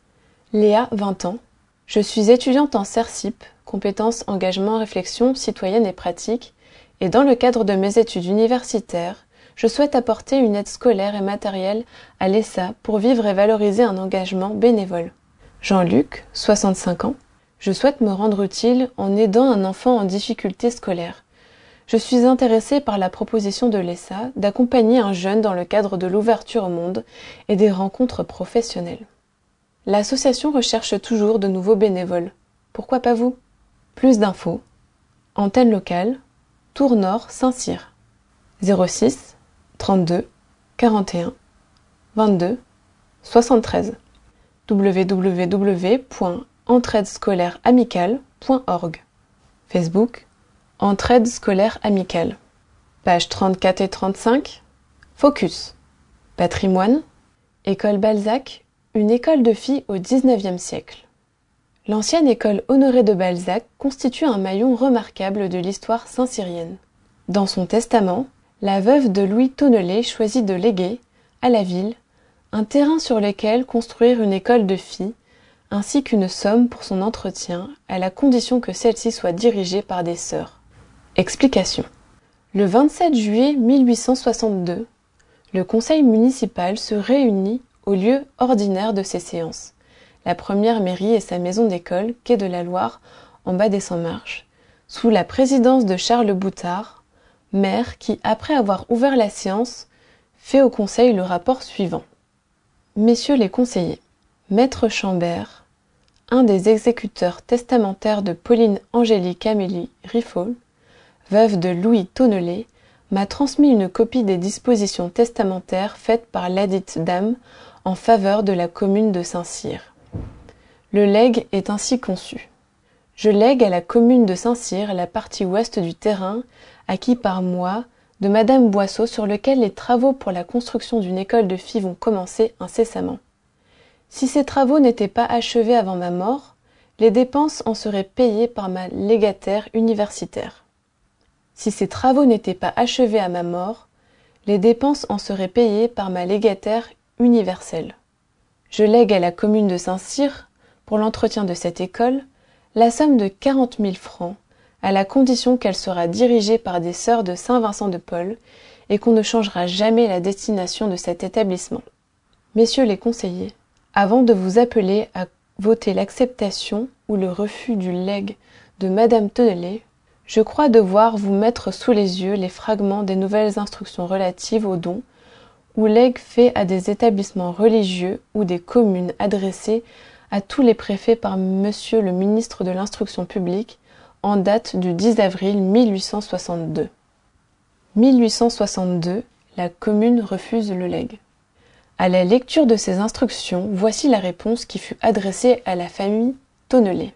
Léa, vingt ans. Je suis étudiante en CERCIP, compétences, engagement, réflexion, citoyenne et pratique, et dans le cadre de mes études universitaires, je souhaite apporter une aide scolaire et matérielle à l'E S A pour vivre et valoriser un engagement bénévole. Jean-Luc, soixante-cinq ans. Je souhaite me rendre utile en aidant un enfant en difficulté scolaire. Je suis intéressée par la proposition de l'E S A d'accompagner un jeune dans le cadre de l'ouverture au monde et des rencontres professionnelles. L'association recherche toujours de nouveaux bénévoles. Pourquoi pas vous? Plus d'infos. Antenne locale, Tours Nord, Saint-Cyr. zéro six trente-deux quarante et un vingt-deux soixante-treize. w w w point entraide scolaire amicale point org. Facebook Entraide scolaire amicale. Pages trente-quatre et trente-cinq. Focus. Patrimoine. École Balzac, une école de filles au dix-neuvième siècle. L'ancienne école Honoré de Balzac constitue un maillon remarquable de l'histoire saint-cyrienne. Dans son testament, la veuve de Louis Tonnelé choisit de léguer, à la ville, un terrain sur lequel construire une école de filles, ainsi qu'une somme pour son entretien, à la condition que celle-ci soit dirigée par des sœurs. Explication. Le vingt-sept juillet mille huit cent soixante-deux, le conseil municipal se réunit au lieu ordinaire de ses séances, la première mairie et sa maison d'école, quai de la Loire, en bas des Cent-Marches, sous la présidence de Charles Boutard, maire qui, après avoir ouvert la séance, fait au conseil le rapport suivant. Messieurs les conseillers, Maître Chambert, un des exécuteurs testamentaires de Pauline Angélique Amélie Riffaut, veuve de Louis Tonnelé, m'a transmis une copie des dispositions testamentaires faites par ladite dame en faveur de la commune de Saint-Cyr. Le legs est ainsi conçu. Je lègue à la commune de Saint-Cyr la partie ouest du terrain acquis par moi de Madame Boisseau, sur lequel les travaux pour la construction d'une école de filles vont commencer incessamment. Si ces travaux n'étaient pas achevés avant ma mort, les dépenses en seraient payées par ma légataire universitaire. Si ces travaux n'étaient pas achevés à ma mort, les dépenses en seraient payées par ma légataire universelle. Je lègue à la commune de Saint-Cyr, pour l'entretien de cette école, la somme de quarante mille francs, à la condition qu'elle sera dirigée par des sœurs de Saint-Vincent-de-Paul et qu'on ne changera jamais la destination de cet établissement. Messieurs les conseillers, Avant de vous appeler à voter l'acceptation ou le refus du legs de Madame Tonnellé, je crois devoir vous mettre sous les yeux les fragments des nouvelles instructions relatives aux dons ou legs faits à des établissements religieux ou des communes adressés à tous les préfets par Monsieur le ministre de l'Instruction publique en date du dix avril mille huit cent soixante-deux. mille huit cent soixante-deux, la commune refuse le legs. À la lecture de ces instructions, voici la réponse qui fut adressée à la famille Tonnellé.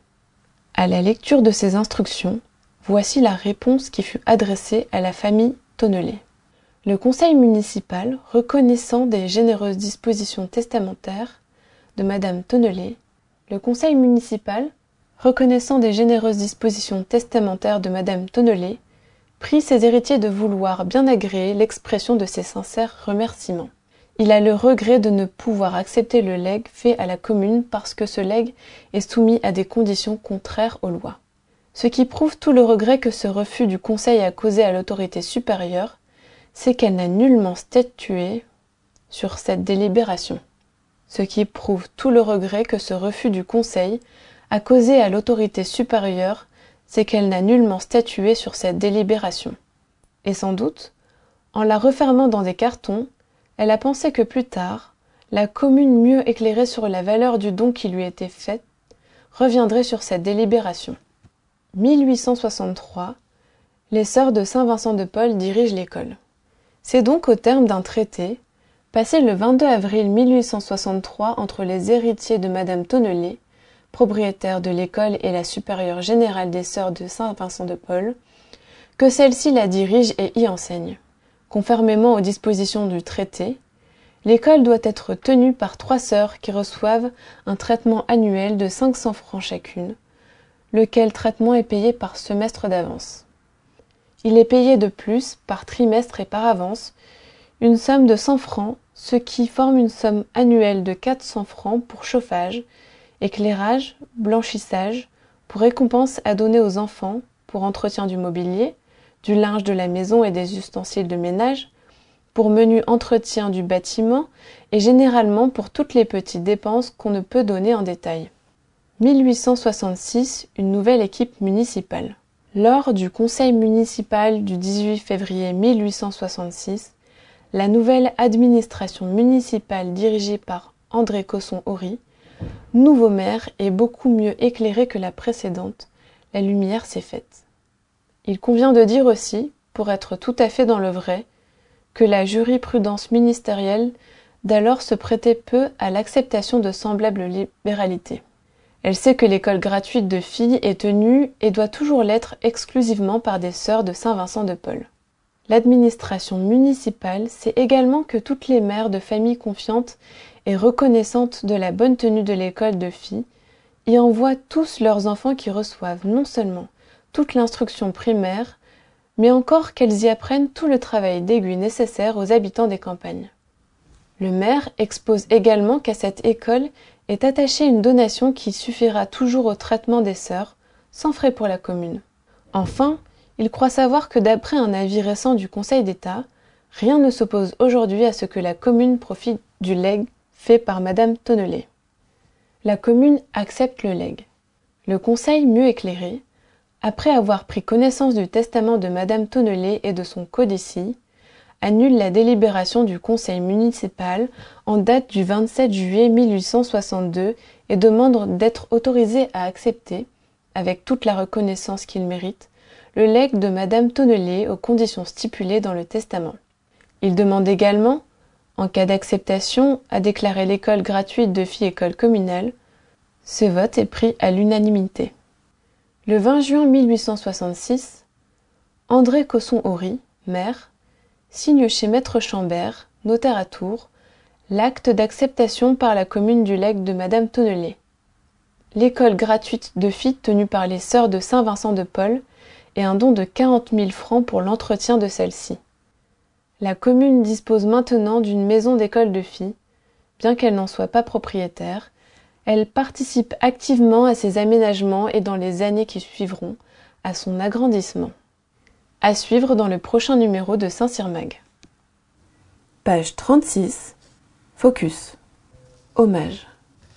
À la lecture de ces instructions, voici la réponse qui fut adressée à la famille Tonnellé. Le conseil municipal, reconnaissant des généreuses dispositions testamentaires de Madame Tonnellé, le conseil municipal, reconnaissant des généreuses dispositions testamentaires de Madame Tonnellé, prie ses héritiers de vouloir bien agréer l'expression de ses sincères remerciements. Il a le regret de ne pouvoir accepter le legs fait à la commune parce que ce legs est soumis à des conditions contraires aux lois. Ce qui prouve tout le regret que ce refus du conseil a causé à l'autorité supérieure, c'est qu'elle n'a nullement statué sur cette délibération. Ce qui prouve tout le regret que ce refus du conseil a causé à l'autorité supérieure, c'est qu'elle n'a nullement statué sur cette délibération. Et sans doute, en la refermant dans des cartons, elle a pensé que plus tard, la commune mieux éclairée sur la valeur du don qui lui était fait, reviendrait sur cette délibération. mille huit cent soixante-trois, les sœurs de Saint-Vincent-de-Paul dirigent l'école. C'est donc au terme d'un traité, passé le vingt-deux avril mille huit cent soixante-trois entre les héritiers de Madame Tonnellé, propriétaire de l'école et la supérieure générale des sœurs de Saint-Vincent-de-Paul, que celle-ci la dirige et y enseigne. Conformément aux dispositions du traité, l'école doit être tenue par trois sœurs qui reçoivent un traitement annuel de cinq cents francs chacune, lequel traitement est payé par semestre d'avance. Il est payé de plus par trimestre et par avance, une somme de cent francs, ce qui forme une somme annuelle de quatre cents francs pour chauffage, éclairage, blanchissage, pour récompense à donner aux enfants, pour entretien du mobilier, du linge de la maison et des ustensiles de ménage, pour menu entretien du bâtiment et généralement pour toutes les petites dépenses qu'on ne peut donner en détail. mille huit cent soixante-six, une nouvelle équipe municipale. Lors du conseil municipal du dix-huit février mille huit cent soixante-six, la nouvelle administration municipale dirigée par André Cosson-Ory, nouveau maire et beaucoup mieux éclairé que la précédente, la lumière s'est faite. Il convient de dire aussi, pour être tout à fait dans le vrai, que la jurisprudence ministérielle d'alors se prêtait peu à l'acceptation de semblables libéralités. Elle sait que l'école gratuite de filles est tenue et doit toujours l'être exclusivement par des sœurs de Saint-Vincent-de-Paul. L'administration municipale sait également que toutes les mères de familles confiantes et reconnaissantes de la bonne tenue de l'école de filles y envoient tous leurs enfants qui reçoivent non seulement toute l'instruction primaire, mais encore qu'elles y apprennent tout le travail d'aiguille nécessaire aux habitants des campagnes. Le maire expose également qu'à cette école est attachée une donation qui suffira toujours au traitement des sœurs, sans frais pour la commune. Enfin, il croit savoir que d'après un avis récent du Conseil d'État, rien ne s'oppose aujourd'hui à ce que la commune profite du legs fait par Madame Tonnellé. La commune accepte le legs. Le Conseil mieux éclairé, après avoir pris connaissance du testament de Madame Tonnellé et de son codicille, annule la délibération du conseil municipal en date du vingt-sept juillet mille huit cent soixante-deux et demande d'être autorisé à accepter, avec toute la reconnaissance qu'il mérite, le legs de Madame Tonnellé aux conditions stipulées dans le testament. Il demande également, en cas d'acceptation, à déclarer l'école gratuite de filles école communale. Ce vote est pris à l'unanimité. Le vingt juin mille huit cent soixante-six, André Cosson-Ory, maire, signe chez Maître Chambert, notaire à Tours, l'acte d'acceptation par la commune du legs de Madame Tonnellé. L'école gratuite de filles tenue par les sœurs de Saint-Vincent-de-Paul et un don de quarante mille francs pour l'entretien de celle-ci. La commune dispose maintenant d'une maison d'école de filles, bien qu'elle n'en soit pas propriétaire. Elle participe activement à ses aménagements et dans les années qui suivront, à son agrandissement. À suivre dans le prochain numéro de Saint-Cyr Mag. Page trente-six. Focus. Hommage.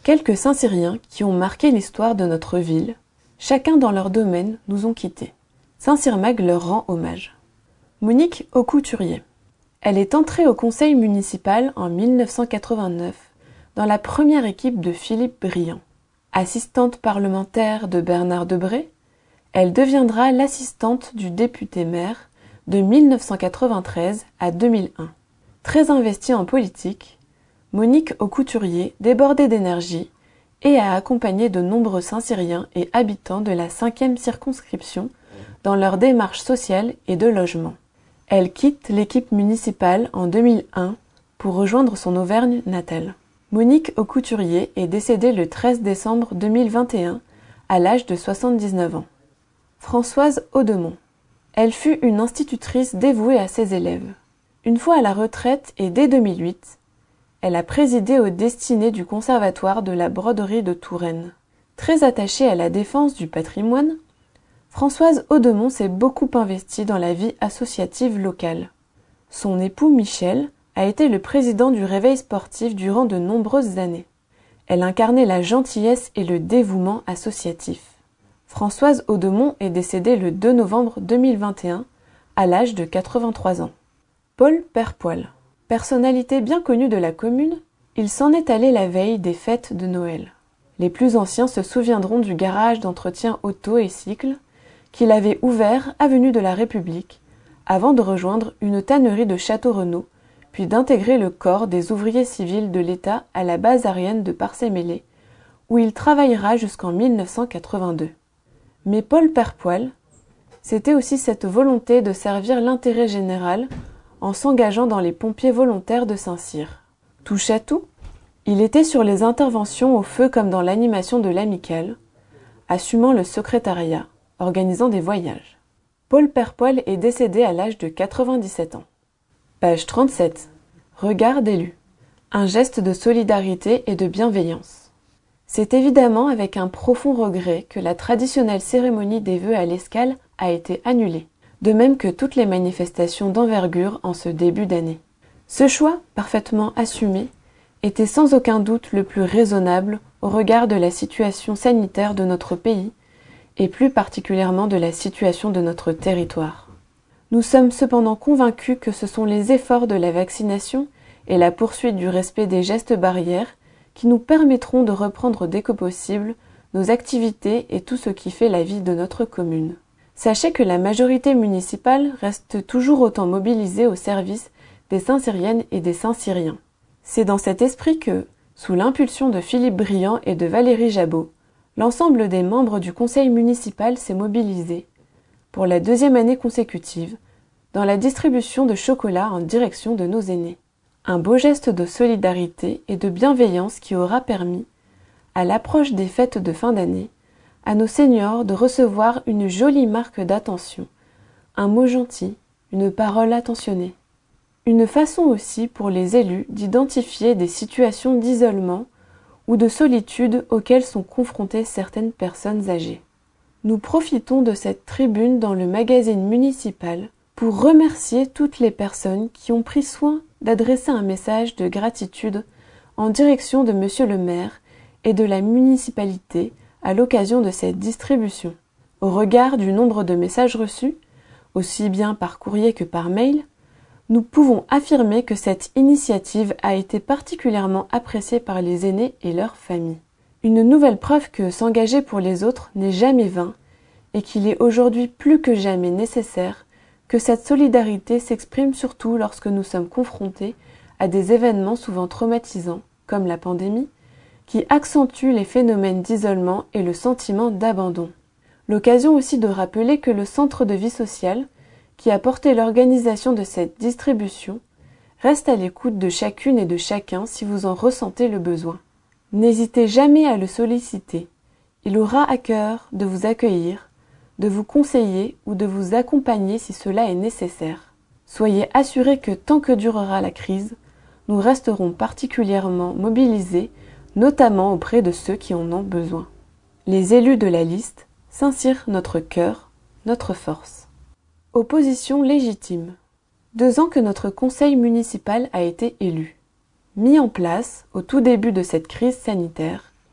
Quelques Saint-Cyriens qui ont marqué l'histoire de notre ville, chacun dans leur domaine, nous ont quittés. Saint-Cyr Mag leur rend hommage. Monique Aucouturier. Elle est entrée au conseil municipal en mille neuf cent quatre-vingt-neuf dans la première équipe de Philippe Briand. Assistante parlementaire de Bernard Debré, elle deviendra l'assistante du député-maire de mille neuf cent quatre-vingt-treize à deux mille un. Très investie en politique, Monique Aucouturier débordait d'énergie et a accompagné de nombreux Saint-Cyriens et habitants de la cinquième circonscription dans leur démarche sociale et de logement. Elle quitte l'équipe municipale en deux mille un pour rejoindre son Auvergne natale. Monique Aucouturier est décédée le treize décembre deux mille vingt et un à l'âge de soixante-dix-neuf ans. Françoise Audemont. Elle fut une institutrice dévouée à ses élèves. Une fois à la retraite et dès deux mille huit, elle a présidé aux destinées du Conservatoire de la broderie de Touraine. Très attachée à la défense du patrimoine, Françoise Audemont s'est beaucoup investie dans la vie associative locale. Son époux Michel a été le président du Réveil sportif durant de nombreuses années. Elle incarnait la gentillesse et le dévouement associatif. Françoise Audemont est décédée le deux novembre deux mille vingt et un à l'âge de quatre-vingt-trois ans. Paul Perpoil. Personnalité bien connue de la commune, il s'en est allé la veille des fêtes de Noël. Les plus anciens se souviendront du garage d'entretien auto et cycle qu'il avait ouvert avenue de la République avant de rejoindre une tannerie de Château-Renaud, puis d'intégrer le corps des ouvriers civils de l'État à la base aérienne de Parcé-Mélé, où il travaillera jusqu'en mille neuf cent quatre-vingt-deux. Mais Paul Perpoil, c'était aussi cette volonté de servir l'intérêt général en s'engageant dans les pompiers volontaires de Saint-Cyr. Touche à tout, il était sur les interventions au feu comme dans l'animation de l'amicale, assumant le secrétariat, organisant des voyages. Paul Perpoil est décédé à l'âge de quatre-vingt-dix-sept ans. Page trente-sept. Regard d'élu. Un geste de solidarité et de bienveillance. C'est évidemment avec un profond regret que la traditionnelle cérémonie des vœux à l'Escale a été annulée, de même que toutes les manifestations d'envergure en ce début d'année. Ce choix, parfaitement assumé, était sans aucun doute le plus raisonnable au regard de la situation sanitaire de notre pays et plus particulièrement de la situation de notre territoire. Nous sommes cependant convaincus que ce sont les efforts de la vaccination et la poursuite du respect des gestes barrières qui nous permettront de reprendre dès que possible nos activités et tout ce qui fait la vie de notre commune. Sachez que la majorité municipale reste toujours autant mobilisée au service des Saint-Cyriennes et des Saint-Cyriens. C'est dans cet esprit que, sous l'impulsion de Philippe Briand et de Valérie Jabot, l'ensemble des membres du conseil municipal s'est mobilisé, pour la deuxième année consécutive, dans la distribution de chocolat en direction de nos aînés. Un beau geste de solidarité et de bienveillance qui aura permis, à l'approche des fêtes de fin d'année, à nos seniors de recevoir une jolie marque d'attention, un mot gentil, une parole attentionnée. Une façon aussi pour les élus d'identifier des situations d'isolement ou de solitude auxquelles sont confrontées certaines personnes âgées. Nous profitons de cette tribune dans le magazine municipal pour remercier toutes les personnes qui ont pris soin d'adresser un message de gratitude en direction de Monsieur le maire et de la municipalité à l'occasion de cette distribution. Au regard du nombre de messages reçus, aussi bien par courrier que par mail, nous pouvons affirmer que cette initiative a été particulièrement appréciée par les aînés et leurs familles. Une nouvelle preuve que s'engager pour les autres n'est jamais vain et qu'il est aujourd'hui plus que jamais nécessaire que cette solidarité s'exprime surtout lorsque nous sommes confrontés à des événements souvent traumatisants, comme la pandémie, qui accentuent les phénomènes d'isolement et le sentiment d'abandon. L'occasion aussi de rappeler que le centre de vie sociale, qui a porté l'organisation de cette distribution, reste à l'écoute de chacune et de chacun si vous en ressentez le besoin. N'hésitez jamais à le solliciter. Il aura à cœur de vous accueillir, de vous conseiller ou de vous accompagner si cela est nécessaire. Soyez assurés que tant que durera la crise, nous resterons particulièrement mobilisés, notamment auprès de ceux qui en ont besoin. Les élus de la liste, Saint-Cyr notre cœur, notre force. Opposition légitime. Deux ans que notre conseil municipal a été élu. Mis en place, au tout début de cette crise sanitaire,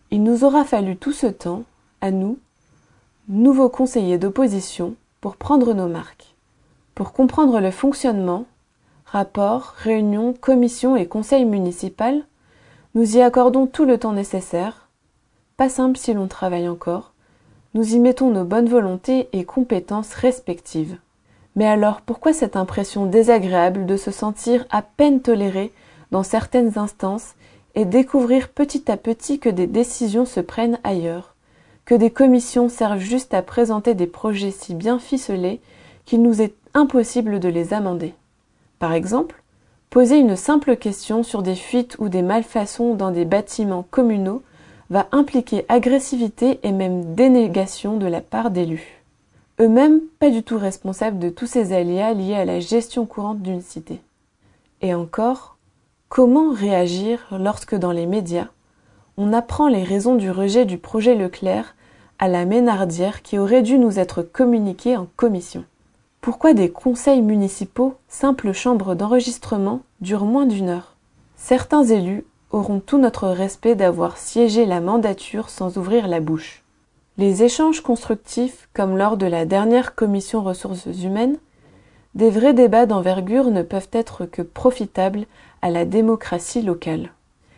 Il nous aura fallu tout ce temps, à nous, nouveaux conseillers d'opposition, pour prendre nos marques, pour comprendre le fonctionnement, rapports, réunions, commissions et conseils municipaux. Nous y accordons tout le temps nécessaire. Pas simple si l'on travaille encore. Nous y mettons nos bonnes volontés et compétences respectives. Mais alors, pourquoi cette impression désagréable de se sentir à peine toléré dans certaines instances et découvrir petit à petit que des décisions se prennent ailleurs, que des commissions servent juste à présenter des projets si bien ficelés qu'il nous est impossible de les amender? Par exemple, poser une simple question sur des fuites ou des malfaçons dans des bâtiments communaux va impliquer agressivité et même dénégation de la part d'élus. Eux-mêmes pas du tout responsables de tous ces aléas liés à la gestion courante d'une cité. Et encore, comment réagir lorsque dans les médias, on apprend les raisons du rejet du projet Leclerc à la Ménardière qui aurait dû nous être communiqué en commission? Pourquoi des conseils municipaux, simples chambres d'enregistrement, durent moins d'une heure? Certains élus auront tout notre respect d'avoir siégé la mandature sans ouvrir la bouche. Les échanges constructifs, comme lors de la dernière commission ressources humaines, des vrais débats d'envergure ne peuvent être que profitables à la démocratie locale.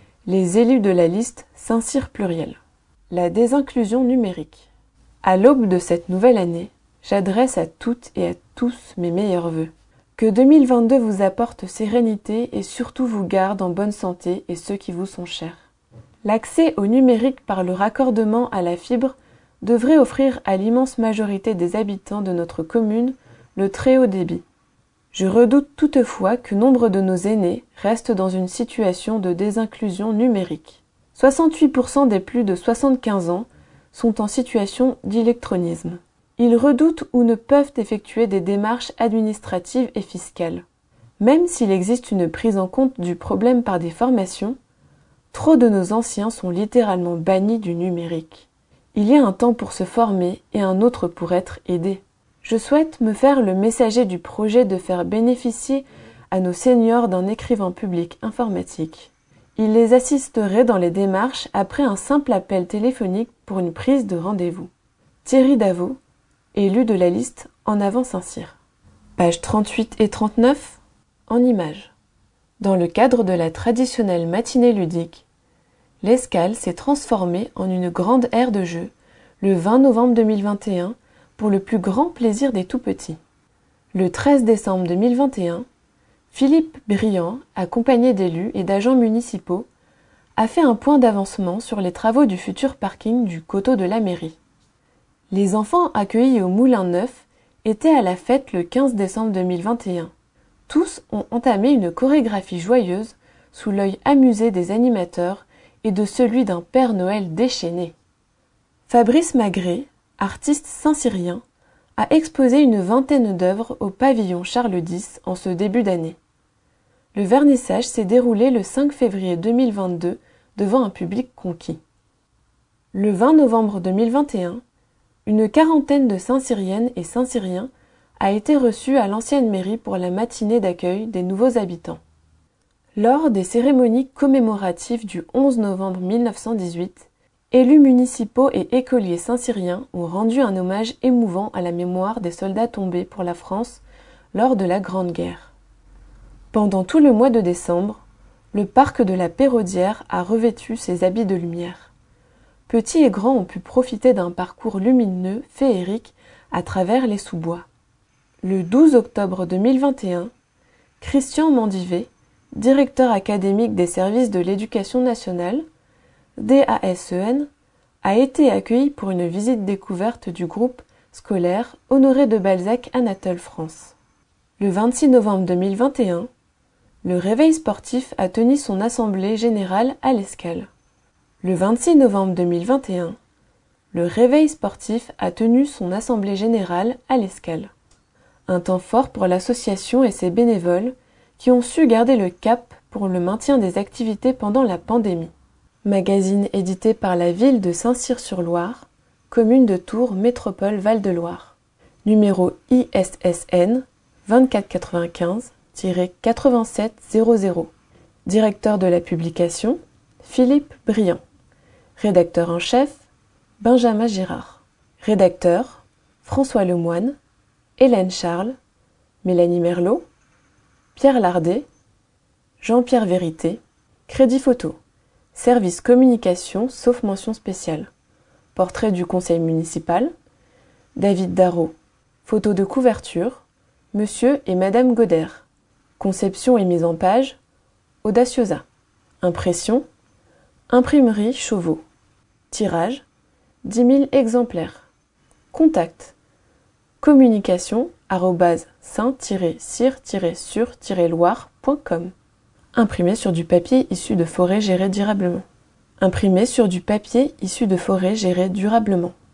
Les élus de la liste Saint-Cyr pluriel. La désinclusion numérique. À l'aube de cette nouvelle année, j'adresse à toutes et à tous mes meilleurs vœux. Que deux mille vingt-deux vous apporte sérénité et surtout vous garde en bonne santé et ceux qui vous sont chers. L'accès au numérique par le raccordement à la fibre devrait offrir à l'immense majorité des habitants de notre commune le très haut débit. Je redoute toutefois que nombre de nos aînés restent dans une situation de désinclusion numérique. soixante-huit pour cent des plus de soixante-quinze ans sont en situation d'électronisme. Ils redoutent ou ne peuvent effectuer des démarches administratives et fiscales. Même s'il existe une prise en compte du problème par des formations, trop de nos anciens sont littéralement bannis du numérique. Il y a un temps pour se former et un autre pour être aidé. Je souhaite me faire le messager du projet de faire bénéficier à nos seniors d'un écrivain public informatique. Il les assisterait dans les démarches après un simple appel téléphonique pour une prise de rendez-vous. Thierry Davot, élu de la liste En avant Saint-Cyr. Pages trente-huit et trente-neuf, en images. Dans le cadre de la traditionnelle matinée ludique, l'Escale s'est transformée en une grande aire de jeu le vingt novembre deux mille vingt et un pour le plus grand plaisir des tout-petits. Le treize décembre deux mille vingt et un, Philippe Briand, accompagné d'élus et d'agents municipaux, a fait un point d'avancement sur les travaux du futur parking du coteau de la mairie. Les enfants accueillis au Moulin Neuf étaient à la fête le quinze décembre deux mille vingt et un. Tous ont entamé une chorégraphie joyeuse sous l'œil amusé des animateurs et de celui d'un Père Noël déchaîné. Fabrice Magré, artiste saint-cyrien, a exposé une vingtaine d'œuvres au pavillon Charles dix en ce début d'année. Le vernissage s'est déroulé le cinq février deux mille vingt-deux devant un public conquis. Le vingt novembre deux mille vingt et un, une quarantaine de Saint-Cyriennes et Saint-Cyriens a été reçue à l'ancienne mairie pour la matinée d'accueil des nouveaux habitants. Lors des cérémonies commémoratives du onze novembre mille neuf cent dix-huit, élus municipaux et écoliers saint-cyriens ont rendu un hommage émouvant à la mémoire des soldats tombés pour la France lors de la Grande Guerre. Pendant tout le mois de décembre, le parc de la Péraudière a revêtu ses habits de lumière. Petits et grands ont pu profiter d'un parcours lumineux, féerique, à travers les sous-bois. Le douze octobre deux mille vingt et un, Christian Mandivet, directeur académique des services de l'éducation nationale, D A S E N, a été accueilli pour une visite découverte du groupe scolaire Honoré de Balzac Anatole France. Le vingt-six novembre deux mille vingt et un, le Réveil sportif a tenu son assemblée générale à l'Escale. Le vingt-six novembre deux mille vingt et un, le Réveil sportif a tenu son assemblée générale à l'Escale. Un temps fort pour l'association et ses bénévoles qui ont su garder le cap pour le maintien des activités pendant la pandémie. Magazine édité par la ville de Saint-Cyr-sur-Loire, commune de Tours, métropole Val-de-Loire. Numéro I S S N vingt-quatre quatre-vingt-quinze quatre-vingt-sept zéro zéro. Directeur de la publication, Philippe Briand. Rédacteur en chef, Benjamin Girard. Rédacteur, François Lemoine, Hélène Charles, Mélanie Merlot, Pierre Lardet, Jean-Pierre Vérité. Crédit photo, service communication sauf mention spéciale. Portrait du conseil municipal, David Darro. Photo de couverture, Monsieur et Madame Goder. Conception et mise en page, Audaciosa. Impression, Imprimerie Chauveau. Tirage, dix mille exemplaires. Contact, communication arobase saint-cire-sur-loire point com. Imprimé sur du papier issu de forêts gérées durablement. Imprimé sur du papier issu de forêts gérées durablement.